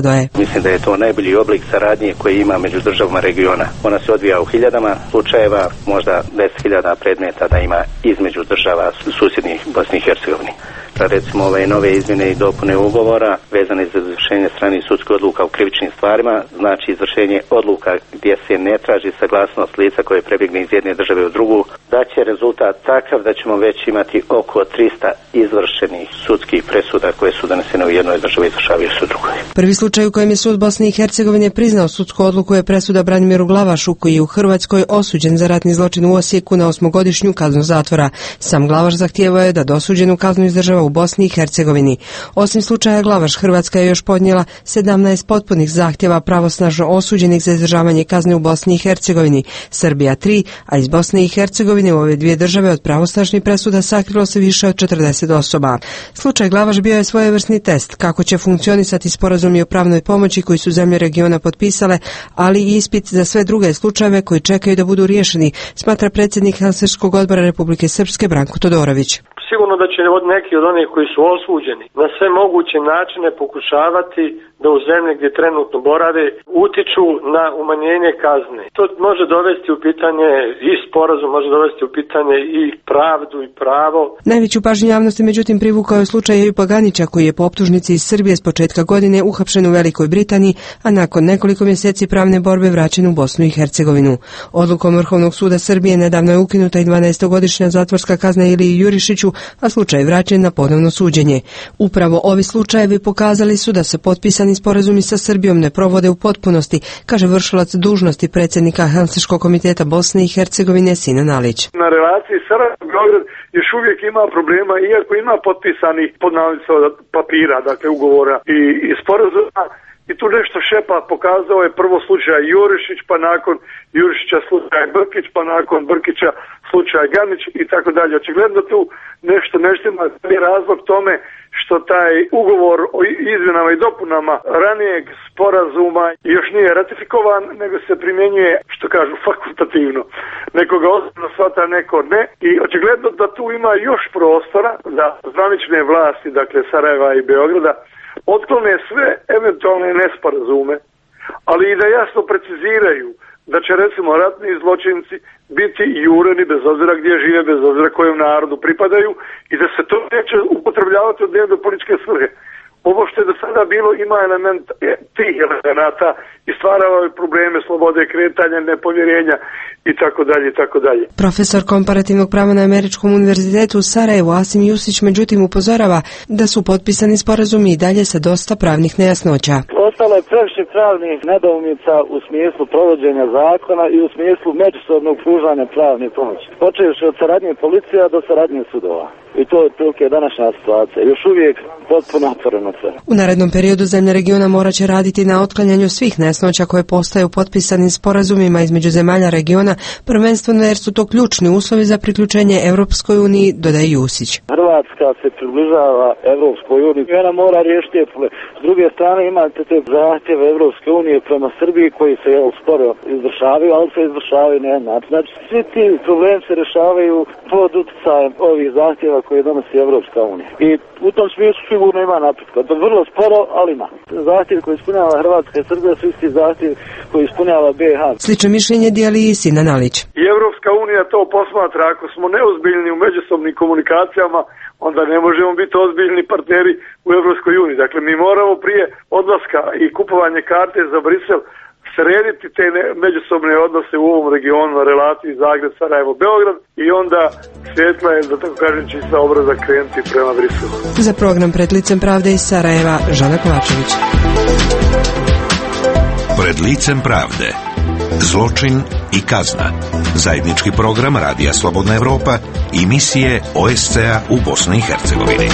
[SPEAKER 16] Radoje.
[SPEAKER 17] Mislim da je to najbolji oblik saradnje koji ima među državama regiona. Ona se odvija u hiljadama slučajeva, možda 10.000 predmeta da ima između država susjednih Bosni i Hercegovini. Recimo ove nove izmjene i dopune ugovora vezane za izvršenje stranih sudskih odluka u krivičnim stvarima, znači izvršenje odluka gdje se ne traži saglasnost lica koje prebjegne iz jedne države u drugu, da će rezultat takav da ćemo već imati oko 300 izvršenih sudskih presuda koje su donesene u jednoj državi i izvršavaju se u drugoj.
[SPEAKER 16] Prvi slučaj u kojem je sud Bosne i Hercegovine priznao sudsku odluku je presuda Branimiru Glavašu, koji je u Hrvatskoj osuđen za ratni zločin u Osijeku na 8-godišnju kaznu zatvora. Sam Glavaš zahtijevao je da dosuđenu kaznu izdržava u Bosni i Hercegovini. Osim slučaja Glavaš, Hrvatska je još podnijela 17 potpunih zahtjeva pravosnažno osuđenih za izdržavanje kazne u Bosni i Hercegovini, Srbija 3, a iz Bosne i Hercegovine u ove dvije države od pravosnažnih presuda sakrilo se više od 40 osoba. Slučaj Glavaš bio je svojevrsni test kako će funkcionisati sporazumi o pravnoj pomoći koji su zemlje regiona potpisale, ali i ispit za sve druge slučajeve koji čekaju da budu riješeni, smatra predsjednik Helsinškog odbora Republike Srpske Branko Todorović.
[SPEAKER 18] Sigurno da će neki od onih koji su osuđeni na sve moguće načine pokušavati da u zemlji gdje trenutno borave utiču na umanjenje kazne. To može dovesti u pitanje i sporazum, može dovesti u pitanje i pravdu i pravo.
[SPEAKER 16] Najveću pažnju javnosti međutim privukao je slučaj Eju Paganića, koji je po optužnici iz Srbije s početka godine uhapšen u Velikoj Britaniji, a nakon nekoliko mjeseci pravne borbe vraćen u Bosnu i Hercegovinu. Odlukom Vrhovnog suda Srbije nedavno je ukinuta i 12-godišnja zatvorska kazna Iliji Jurišiću, a slučaj vraćen na ponovno suđenje. Upravo ovi slučajevi pokazali su da se potpisani sporazumi sa Srbijom ne provode u potpunosti, kaže vršilac dužnosti predsjednika Helsinškog komiteta Bosne i Hercegovine Sinan Alić.
[SPEAKER 19] Na relaciji Sarajevo-Beograd još uvijek ima problema, iako ima potpisani pod navodnicima papira, dakle ugovora i sporazuma. I tu nešto šepa, pokazao je prvo slučaj Jurišić, pa nakon Jurišića slučaj Brkić, pa nakon Brkića slučaj Ganić i tako dalje. Očigledno tu nešto ima razlog tome što taj ugovor o izmjenama i dopunama ranijeg sporazuma još nije ratifikovan, nego se primjenjuje, što kažu, fakultativno. Nekoga osobno shvata, neko ne. I očigledno da tu ima još prostora da zvanične vlasti, dakle Sarajeva i Beograda, otklone sve eventualne nesporazume, ali i da jasno preciziraju da će recimo ratni zločinci biti jureni bez obzira gdje žive, bez obzira kojem narodu pripadaju i da se to neće upotrebljavati u dnevno političke svrhe. Ovo što je do sada bilo ima element tih elemenata i stvaraju probleme slobode kretanja, nepovjerenja i tako dalje i tako dalje.
[SPEAKER 16] Profesor komparativnog prava na Američkom univerzitetu u Sarajevu Asim Jusić međutim upozorava da su potpisani sporazumi i dalje sa dosta pravnih nejasnoća.
[SPEAKER 10] Ostalo je previše pravnih nedoumica u smislu provođenja zakona i u smislu međusobnog pružanja pravne pomoći. Počevši od saradnje policija do saradnje sudova. I to je otprilike današnja situacija. Još uvijek potpuno otvoreno sve.
[SPEAKER 16] U narednom periodu zemlje regiona morat će raditi na otklanjanju svih nejasnoća koje postaju potpisanim sporazumima između zemalja regiona, prvenstveno jer su to ključni uslovi za priključenje Europskoj uniji, dodaje Jusić.
[SPEAKER 10] Hrvatska se približava Europskoj uniji i ona mora riješiti te probleme. S druge strane imate te zahtjeve Europske unije prema Srbiji koji se sporo izvršavaju, ali se izvršavaju na jedan način. Znači svi ti problemi se rešavaju pod utjecajem ovih zahtjeva koje donosi Evropska unija. I u tom smislu sigurno ima napretka. To je vrlo sporo, ali ima. Zahtjev koji ispunjava Hrvatska i Srbija su isti zahtjev koji ispunjava BiH.
[SPEAKER 16] Slično mišljenje dijeli i Sinan Alić.
[SPEAKER 19] I Evropska unija to posmatra. Ako smo neozbiljni u međusobnim komunikacijama, onda ne možemo biti ozbiljni partneri u Evropskoj uniji. Dakle, mi moramo prije odlaska i kupovanje karte za Brisel srediti te međusobne odnose u ovom regionu na relaciji Zagreb, Sarajevo, Beograd i onda svjetla je, da tako kažem, čista obraza krenuti prema Briselu.
[SPEAKER 16] Za program Pred licem pravde iz Sarajeva, Žana Kovačević.
[SPEAKER 8] Pred licem pravde. Zločin i kazna. Zajednički program Radija Slobodna Evropa i misije OSCE-a u Bosni i Hercegovini.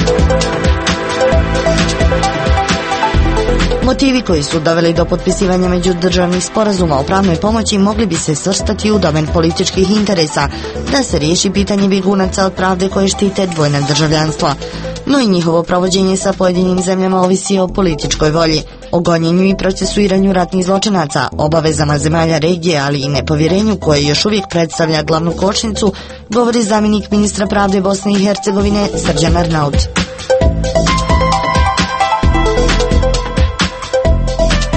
[SPEAKER 9] Motivi koji su doveli do potpisivanja međudržavnih sporazuma o pravnoj pomoći mogli bi se svrstati u domen političkih interesa, da se riješi pitanje bjegunaca od pravde koje štite dvojna državljanstva. No i njihovo provođenje sa pojedinim zemljama ovisi o političkoj volji, o gonjenju i procesuiranju ratnih zločinaca, obavezama zemalja regije, ali i nepovjerenju koje još uvijek predstavlja glavnu kočnicu, govori zamjenik ministra pravde Bosne i Hercegovine Srđan Arnaut.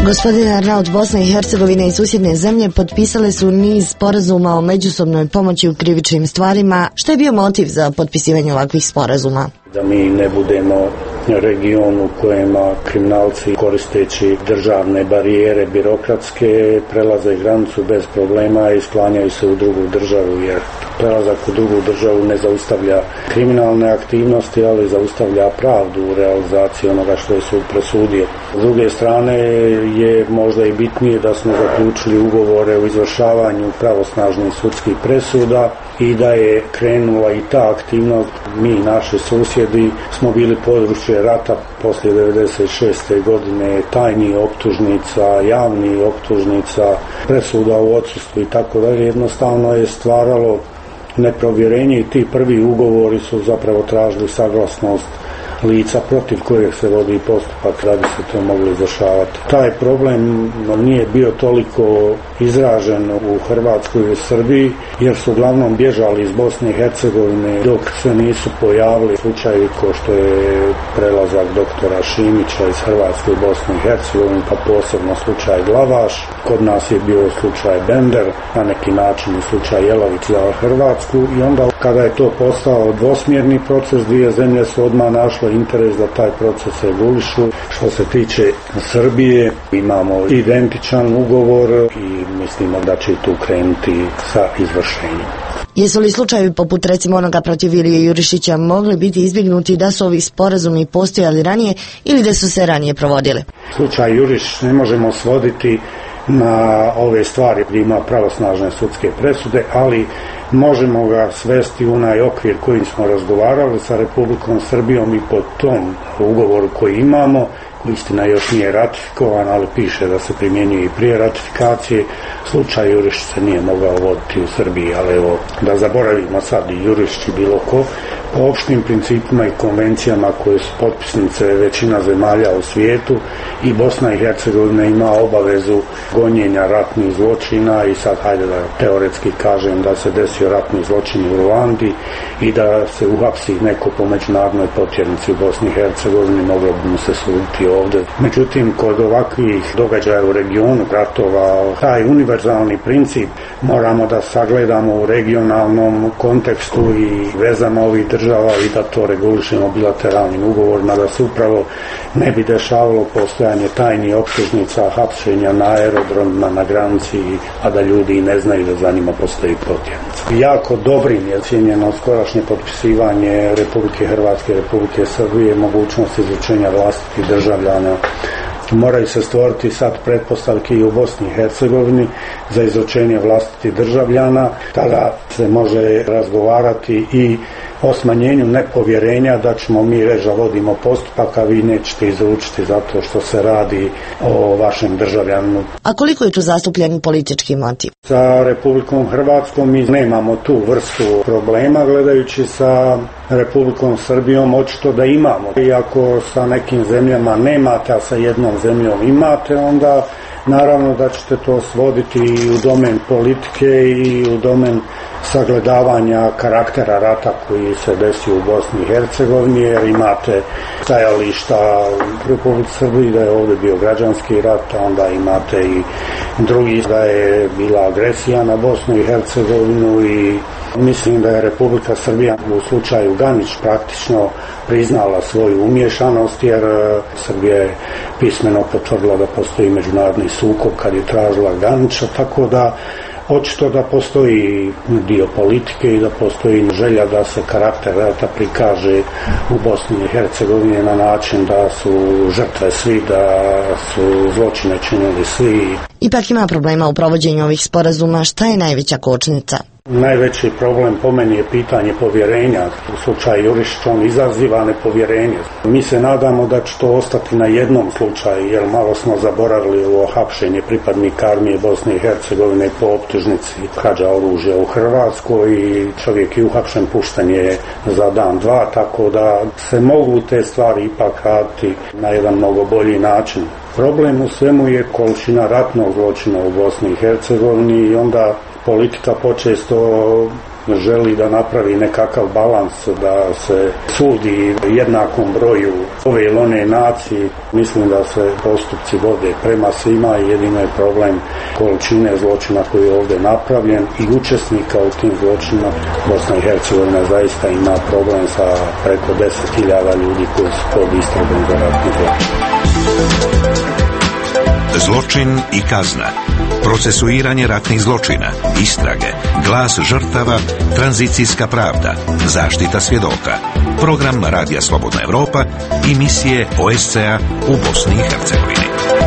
[SPEAKER 9] Gospodine Arnaut, Bosna i Hercegovina i susjedne zemlje potpisale su niz sporazuma o međusobnoj pomoći u krivičnim stvarima. Što je bio motiv za potpisivanje ovakvih sporazuma?
[SPEAKER 12] Da mi ne budemo region u kojima kriminalci koristeći državne barijere birokratske prelaze granicu bez problema i sklanjaju se u drugu državu, jer prelazak u drugu državu ne zaustavlja kriminalne aktivnosti, ali zaustavlja pravdu u realizaciji onoga što je sud presudio. S druge strane je možda i bitnije da smo zaključili ugovore o izvršavanju pravosnažnih sudskih presuda i da je krenula i ta aktivnost. Mi, naši susjedi, smo bili područje rata poslije 1996. godine, tajnih optužnica, javnih optužnica, presuda u odsustvu i tako dalje. Jednostavno je stvaralo neprovjerenje i ti prvi ugovori su zapravo tražili saglasnost lica protiv kojeg se vodi postupak da bi se to moglo izvršavati. Taj problem nije bio toliko izražen u Hrvatskoj i u Srbiji, jer su uglavnom bježali iz Bosne i Hercegovine dok se nisu pojavili slučajevi kao što je prelazak doktora Šimića iz Hrvatske u Bosnu i Hercegovinu, pa posebno slučaj Glavaš. Kod nas je bio slučaj Bender, na neki način i slučaj Jelavić za Hrvatsku, i onda kada je to postao dvosmjerni proces, dvije zemlje su odmah našle interes da taj proces regulišu. Što se tiče Srbije, imamo identičan ugovor i mislimo da će tu krenuti sa izvršenjem.
[SPEAKER 9] Jesu li slučajevi poput recimo onoga protiv Ilije Jurišića mogli biti izbjegnuti da su ovi sporazumi postojali ranije ili da su se ranije provodili?
[SPEAKER 12] Slučaj Jurišić ne možemo svoditi na ove stvari gdje ima pravosnažne sudske presude, ali možemo ga svesti u onaj okvir kojim smo razgovarali sa Republikom Srbijom i po tom ugovoru koji imamo, koji istina još nije ratifikovan, ali piše da se primjenjuje i prije ratifikacije. Slučaj Jurišić se nije mogao voditi u Srbiji, ali evo, da zaboravimo sad i Jurišić i bilo ko, po opštim principima i konvencijama koje su potpisnice većina zemalja u svijetu, i Bosna i Hercegovina ima obavezu gonjenja ratnih zločina, i sad hajde da teoretski kažem da se desio ratni zločin u Ruandi i da se uhapsi neko po međunarodnoj potjernici u Bosni i Hercegovini, moglo bi mu se suditi ovdje. Međutim, kod ovakvih događaja u regionu, ratova, taj univerzalni princip moramo da sagledamo u regionalnom kontekstu i vezama ovih država i da to regulišemo bilateralnim ugovorima, da se upravo ne bi dešavalo postojanje tajnih optužnica, hapšenja na aerodromima, na granici, a da ljudi ne znaju da za njima postoji potjernica. Jako dobrim je cijenjeno skorašnje potpisivanje Republike Hrvatske i Republike Srbije, mogućnost izručenja vlastitih državljana. Moraju se stvoriti sad pretpostavke i u Bosni i Hercegovini za izručenje vlastitih državljana. Tada se može razgovarati i o smanjenju nepovjerenja da ćemo mi reći da vodimo postupak, a vi nećete izručiti zato što se radi o vašem državljanu.
[SPEAKER 9] A koliko je tu zastupljen politički motiv?
[SPEAKER 12] Sa Republikom Hrvatskom mi nemamo tu vrstu problema, gledajući sa Republikom Srbijom očito da imamo. Iako sa nekim zemljama nemate, a sa jednom zemljom imate, onda naravno da ćete to svoditi i u domen politike i u domen sagledavanja karaktera rata koji se desio u Bosni i Hercegovini, jer imate stajališta u Republici Srbiji da je ovdje bio građanski rat, a onda imate i drugi da je bila agresija na Bosnu i Hercegovinu, i mislim da je Republika Srbija u slučaju Ganić praktično priznala svoju umješanost, jer Srbija je pismeno potvrdila da postoji međunarodni sukob kad je tražila Ganića, tako da očito da postoji dio politike i da postoji želja da se karakter rata prikaže u Bosni i Hercegovini na način da su žrtve svi, da su zločine činili svi.
[SPEAKER 9] Ipak ima problema u provođenju ovih sporazuma. Šta je najveća kočnica?
[SPEAKER 12] Najveći problem po meni je pitanje povjerenja. U slučaju Jurišić on izaziva nepovjerenje. Mi se nadamo da će to ostati na jednom slučaju, jer malo smo zaboravili ovo hapšenje pripadnika armije Bosne i Hercegovine po optužnici krađa oružja u Hrvatskoj, i čovjek je uhapšen, pušten je za dan, dva, tako da se mogu te stvari ipak raditi na jedan mnogo bolji način. Problem u svemu je količina ratnog zločina u Bosni i Hercegovini, i onda politika počesto želi da napravi nekakav balans, da se sudi jednakom broju ove ili one nacije. Mislim da se postupci vode prema svima i jedino je problem količine zločina koji je ovdje napravljen i učesnika u tim zločinima. Bosna i Hercegovina zaista ima problem sa preko 10.000 ljudi koji su pod istragom za ratni zločin.
[SPEAKER 8] Zločin i kazna, procesuiranje ratnih zločina, istrage, glas žrtava, tranzicijska pravda, zaštita svjedoka, program Radija Slobodna Evropa i misije OSCE-a u Bosni i Hercegovini.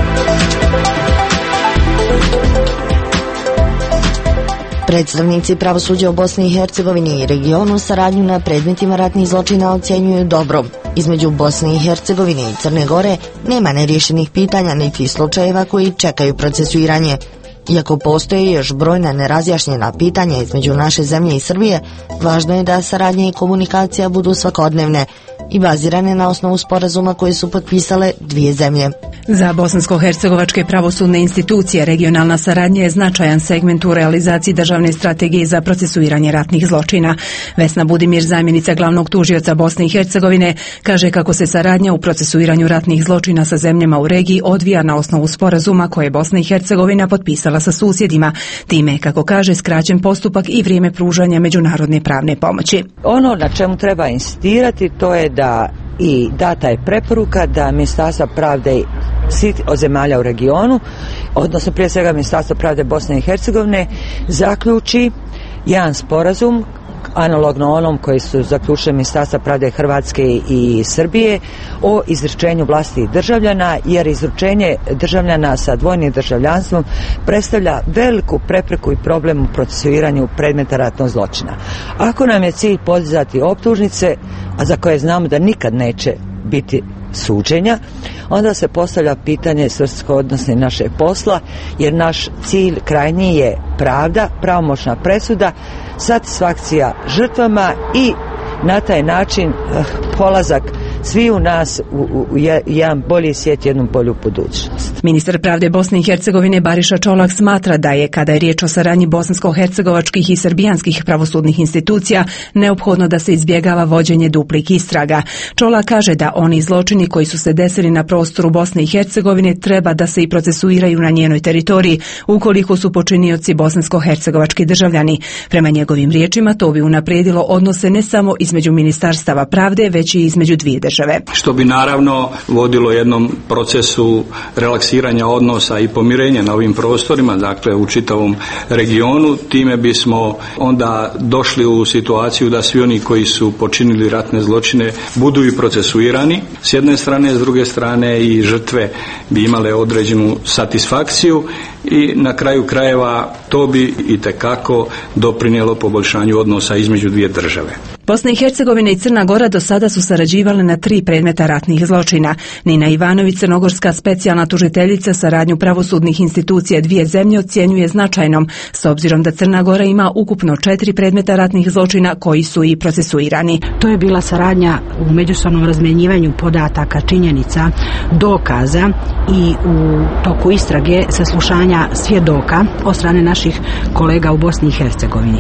[SPEAKER 9] Predstavnici pravosuđa u Bosni i Hercegovini i regionu saradnju na predmetima ratnih zločina ocjenjuju dobro. Između Bosne i Hercegovine i Crne Gore nema neriješenih pitanja niti slučajeva koji čekaju procesuiranje. Iako postoje još brojna nerazjašnjena pitanja između naše zemlje i Srbije, važno je da saradnja i komunikacija budu svakodnevne i bazirane na osnovu sporazuma koje su potpisale dvije zemlje.
[SPEAKER 20] Za bosansko-hercegovačke pravosudne institucije regionalna saradnja je značajan segment u realizaciji državne strategije za procesuiranje ratnih zločina. Vesna Budimir, zamjenica glavnog tužioca Bosne i Hercegovine, kaže kako se saradnja u procesuiranju ratnih zločina sa zemljama u regiji odvija na osnovu sporazuma koje je Bosna i Hercegovina potpisala sa susjedima. Time, kako kaže, skraćen postupak i vrijeme pružanja međunarodne pravne pomoći.
[SPEAKER 21] Ono na čemu treba insistirati to je da i data je preporuka da Ministarstvo pravde svih zemalja u regionu, odnosno prije svega Ministarstvo pravde Bosne i Hercegovine, zaključi jedan sporazum analogno onom koji su zaključili Ministarstva pravde Hrvatske i Srbije o izručenju vlastitih državljana, jer izručenje državljana sa dvojnim državljanstvom predstavlja veliku prepreku i problem u procesuiranju predmeta ratnog zločina. Ako nam je cilj podizati optužnice, a za koje znamo da nikad neće biti suđenja, onda se postavlja pitanje svrsishodnosti našeg posla, jer naš cilj krajnji je pravda, pravomoćna presuda, satisfakcija žrtvama i na taj način polazak svi u nas u jedan bolji svijet, jednu bolju budućnost.
[SPEAKER 20] Ministar pravde Bosne i Hercegovine Bariša Čolak smatra da je, kada je riječ o saradnji bosansko-hercegovačkih i srbijanskih pravosudnih institucija, neophodno da se izbjegava vođenje duplih istraga. Čolak kaže da oni zločini koji su se desili na prostoru Bosne i Hercegovine treba da se i procesuiraju na njenoj teritoriji, ukoliko su počinioci bosansko-hercegovački državljani. Prema njegovim riječima, to bi unaprijedilo odnose ne samo između ministarstava pravde, već i između dvije države.
[SPEAKER 22] Što bi naravno vodilo jednom procesu relaksiranja odnosa i pomirenja na ovim prostorima, dakle u čitavom regionu. Time bismo onda došli u situaciju da svi oni koji su počinili ratne zločine budu i procesuirani s jedne strane, s druge strane i žrtve bi imale određenu satisfakciju i na kraju krajeva to bi itekako doprinijelo poboljšanju odnosa između dvije države.
[SPEAKER 20] Bosna i Hercegovina i Crna Gora do sada su sarađivale na 3 predmeta ratnih zločina. Nina Ivanović, crnogorska specijalna tužiteljica, saradnju pravosudnih institucija dvije zemlje ocjenjuje značajnom, s obzirom da Crna Gora ima ukupno 4 predmeta ratnih zločina koji su i procesuirani.
[SPEAKER 23] To je bila saradnja u međusobnom razmjenjivanju podataka, činjenica, dokaza i u toku istrage saslušanja svjedoka od strane naših kolega u Bosni i Hercegovini.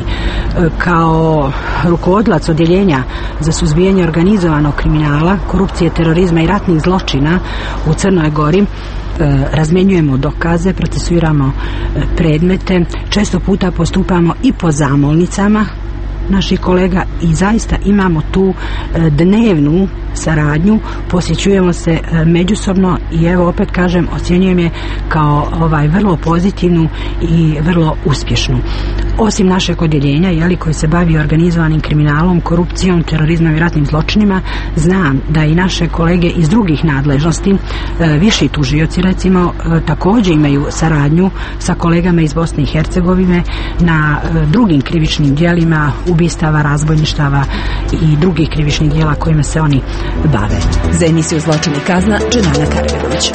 [SPEAKER 23] Kao rukovodilac odjeljenja za suzbijanje organizovanog kriminala, korupcije, terorizma i ratnih zločina u Crnoj Gori razmjenjujemo dokaze, procesuiramo predmete, često puta postupamo i po zamolnicama naših kolega i zaista imamo tu dnevnu saradnju, posjećujemo se međusobno i evo opet kažem, ocjenjujem je kao vrlo pozitivnu i vrlo uspješnu. Osim našeg odjeljenja, koji se bavi organizovanim kriminalom, korupcijom, terorizmom i ratnim zločinima, znam da i naše kolege iz drugih nadležnosti, viši tužioci recimo, također imaju saradnju sa kolegama iz Bosne i Hercegovine na drugim krivičnim djelima, ubistava, razbojništava i drugih krivičnih djela kojima se oni bave.
[SPEAKER 20] Za emisiju Zločin i kazna, Dženana Karverović.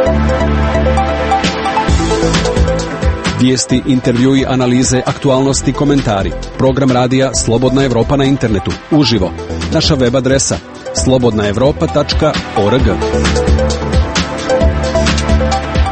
[SPEAKER 24] Vijesti, intervjui, analize, aktualnosti, komentari. Program radija Slobodna Evropa na internetu. Uživo. Naša web adresa slobodnaevropa.org.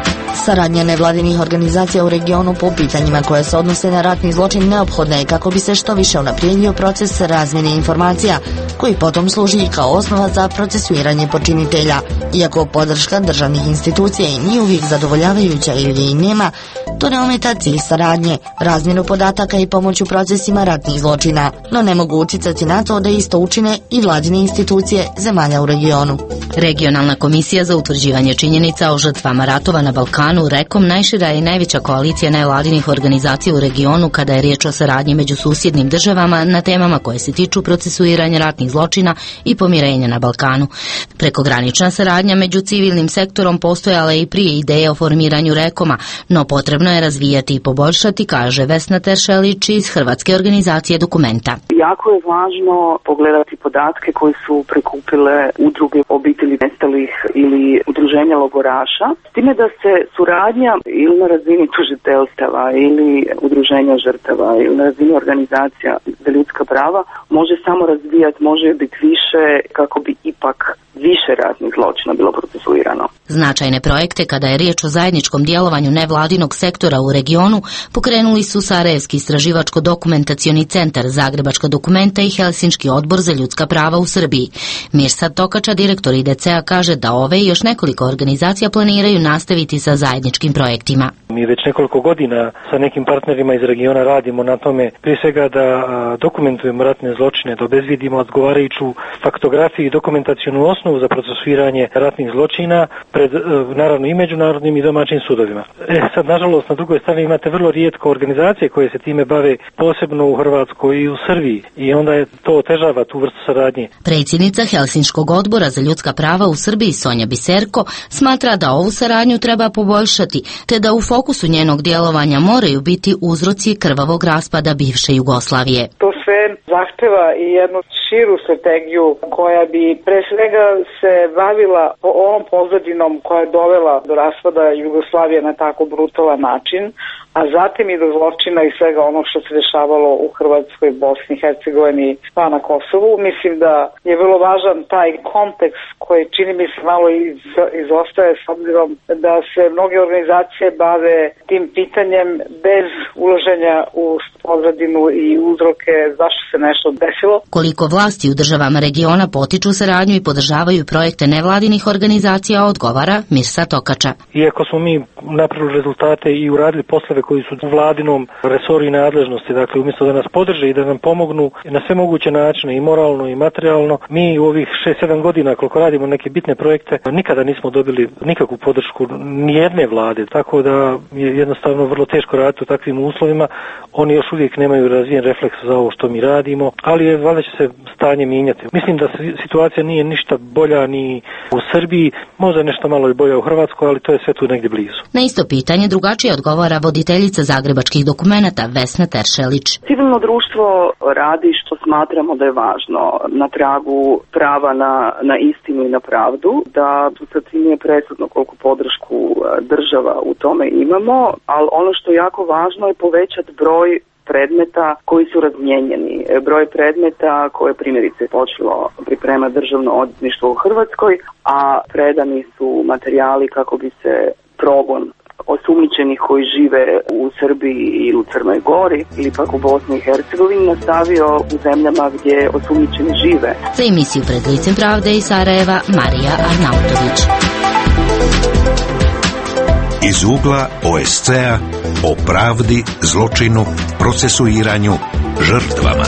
[SPEAKER 9] Saradnja nevladinih organizacija u regionu po pitanjima koje se odnose na ratni zločin neophodna je kako bi se što više unaprijedio proces razmjene informacija, koji potom služi kao osnova za procesuiranje počinitelja. Iako podrška državnih institucija i nije uvijek zadovoljavajuća ili je i nema, to ne ometa cilj saradnje, razmjenu podataka i pomoć u procesima ratnih zločina, no ne mogu utjecati na to da isto učine i vladine institucije zemalja u regionu.
[SPEAKER 2] Regionalna komisija za utvrđivanje činjenica o žrtvama ratova na Balkanu, REKOM, najšira je i najveća koalicija nevladinih organizacija u regionu kada je riječ o saradnji među susjednim državama na temama koje se tiču procesuiranja ratnih zločina i pomirenja na Balkanu. Prekogranična saradnja među civilnim sektorom postojala je i prije ideje o formiranju REKOM-a, no potrebno je razvijati i poboljšati, kaže Vesna Teršelić iz Hrvatske organizacije Dokumenta.
[SPEAKER 13] Jako je važno pogledati podatke koji su prikupile udruge obitelji nestalih ili udruženja logoraša, s time da se suradnja ili na razini tužiteljstava ili udruženja žrtava ili na razini organizacija za ljudska prava može samo razvijati, može biti više kako bi ipak više ratnih zločina bilo procesuirano.
[SPEAKER 2] Značajne projekte kada je riječ o zajedničkom djelovanju nevladinog sektora u regionu pokrenuli su Sarajevski istraživačko-dokumentacioni centar, Zagrebačka Dokumenta i Helsinški odbor za ljudska prava u Srbiji. Mirsad Tokača, direktor IDC-a, kaže da ove i još nekoliko organizacija planiraju nastaviti sa zajedničkim projektima.
[SPEAKER 3] Mi već nekoliko godina sa nekim partnerima iz regiona radimo na tome, prije svega da dokumentujemo ratne zločine, da obezvidimo odgovarajuću faktografiju i dokumentacionu osnovu za procesuiranje ratnih zločina pred naravno i međunarodnim i domaćim sudovima. Sad, nažalost, na drugoj strani imate vrlo rijetko organizacije koje se time bave, posebno u Hrvatskoj i u Srbiji, i onda je to otežava tu vrstu saradnje.
[SPEAKER 2] Predsjednica Helsinškog odbora za ljudska prava u Srbiji, Sonja Biserko, smatra da ovu saradnju treba poboljšati, te da u fokusu njenog djelovanja moraju biti uzroci krvavog raspada bivše Jugoslavije.
[SPEAKER 4] To sve zahteva i jednu širu strategiju koja bi pre svega se bavila ovom pozadinom koja je dovela do raspada Jugoslavije na tako brutalan način, a zatim i do zločina i svega onog što se dešavalo u Hrvatskoj, Bosni i Hercegovini pa na Kosovu. Mislim da je vrlo važan taj kontekst koji čini mi se malo izostaje s obzirom da se mnoge organizacije bave tim pitanjem bez ulaženja u pozadinu i uzroke zašto se nešto desilo.
[SPEAKER 2] Koliko vlasti u državama regiona potiču saradnju i podržavaju projekte nevladinih organizacija, odgovara Mirsad Tokača.
[SPEAKER 3] Iako smo mi napravili rezultate i uradili poslove koji su u vladinom resoru i nadležnosti, dakle umjesto da nas podrže i da nam pomognu na sve moguće načine i moralno i materijalno, mi u ovih 6-7 godina koliko radimo neke bitne projekte nikada nismo dobili nikakvu podršku nijedne vlade, tako da je jednostavno vrlo teško raditi u takvim uslovima. Oni još uvijek nemaju razvijen refleks za ovo što mi radimo, ali valjda će se stanje mijenjati. Mislim da situacija nije ništa bolja ni u Srbiji, možda nešto malo i bolja u Hrvatskoj, ali to je sve tu negdje blizu.
[SPEAKER 2] Na isto pitanje drugačije odgovara voditeljica Zagrebačkih Dokumenata Vesna Teršelić.
[SPEAKER 13] Civilno društvo radi što smatramo da je važno na tragu prava na istinu i na pravdu, da sad nije presudno koliko podršku država u tome imamo, ali ono što je jako važno je povećati broj predmeta koji su razmijenjeni. Broj predmeta koje primjerice počelo priprema Državno odvjetništvo u Hrvatskoj, a predani su materijali kako bi se progon osumnjičenih koji žive u Srbiji ili u Crnoj Gori ili pak u Bosni i Hercegovini nastavio u zemljama gdje osumnjičeni žive.
[SPEAKER 2] Za emisiju Pred licem pravde iz Sarajeva, Marija Arnautović.
[SPEAKER 8] Iz ugla OSCE-a o pravdi, zločinu, procesuiranju, žrtvama.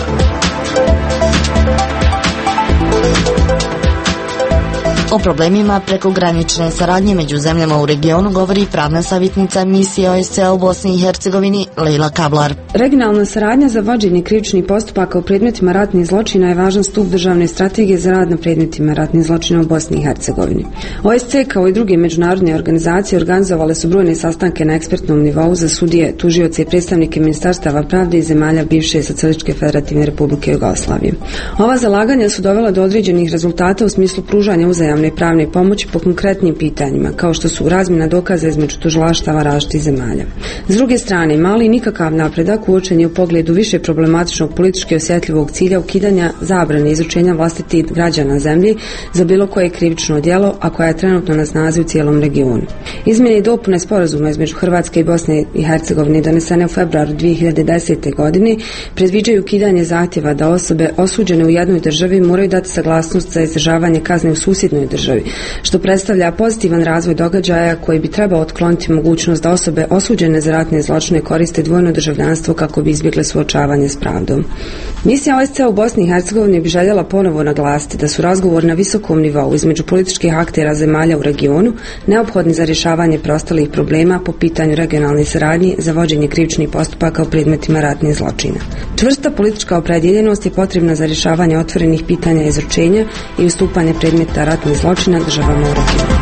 [SPEAKER 9] O problemima prekogranične saradnje među zemljama u regionu govori pravna savjetnica misije OSCE-a u Bosni i Hercegovini Lejla Kablar.
[SPEAKER 5] Regionalna saradnja za vođenje krivičnih postupaka u predmetima ratnih zločina je važan stup državne strategije za rad na predmetima ratnih zločina u Bosni i Hercegovini. OSCE kao i druge međunarodne organizacije organizovale su brojne sastanke na ekspertnom nivou za sudije, tužioce i predstavnike ministarstava pravde i zemalja bivše Socijalističke federativne republike Jugoslavije. Ova zalaganja su dovela do određenih rezultata u smislu pružanja uzajamne međudržavne pravne pomoći po konkretnim pitanjima, kao što su razmjena dokaza između tužilaštava različitih zemalja. S druge strane, mali nikakav napredak uočen je u pogledu više problematičnog politički osjetljivog cilja ukidanja zabrane izručenja vlastitih građana zemlji za bilo koje krivično djelo, a koja je trenutno na snazi u cijelom regionu. Izmjene i dopune sporazuma između Hrvatske i Bosne i Hercegovine donesene u februaru 2010. godine predviđaju ukidanje zahtjeva da osobe osuđene u jednoj državi moraju dati saglasnost za izdržavanje kazne u susjednoj državi, što predstavlja pozitivan razvoj događaja koji bi trebao otkloniti mogućnost da osobe osuđene za ratne zločine koriste dvojno državljanstvo kako bi izbjegle suočavanje s pravdom. Misija OSCE u Bosni i Hercegovini bi željela ponovo naglasiti da su razgovori na visokom nivou između političkih aktera zemalja u regionu neophodni za rješavanje preostalih problema po pitanju regionalne saradnje za vođenje krivičnih postupaka u predmetima ratnih zločina. Čvrsta politička opredjeljenost je potrebna za rješavanje otvorenih pitanja izručenja i ustupanje predmeta ratnih zločina državama u regionu.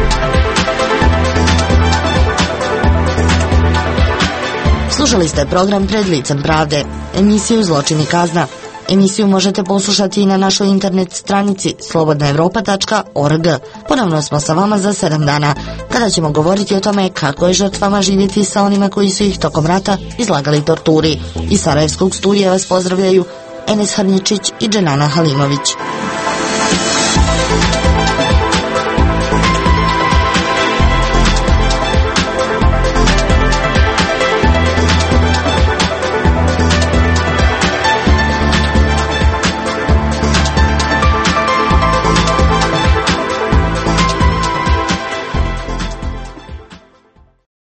[SPEAKER 9] Slušali ste program Pred licem pravde, emisiju Zločin i kazna. Emisiju možete poslušati i na našoj internet stranici slobodnaevropa.org. Ponovno smo sa vama za 7 dana, kada ćemo govoriti o tome kako je žrtvama živjeti sa onima koji su ih tokom rata izlagali torturi. Iz Sarajevskog studija vas pozdravljaju Enes Hrničić i Dženana Halimović.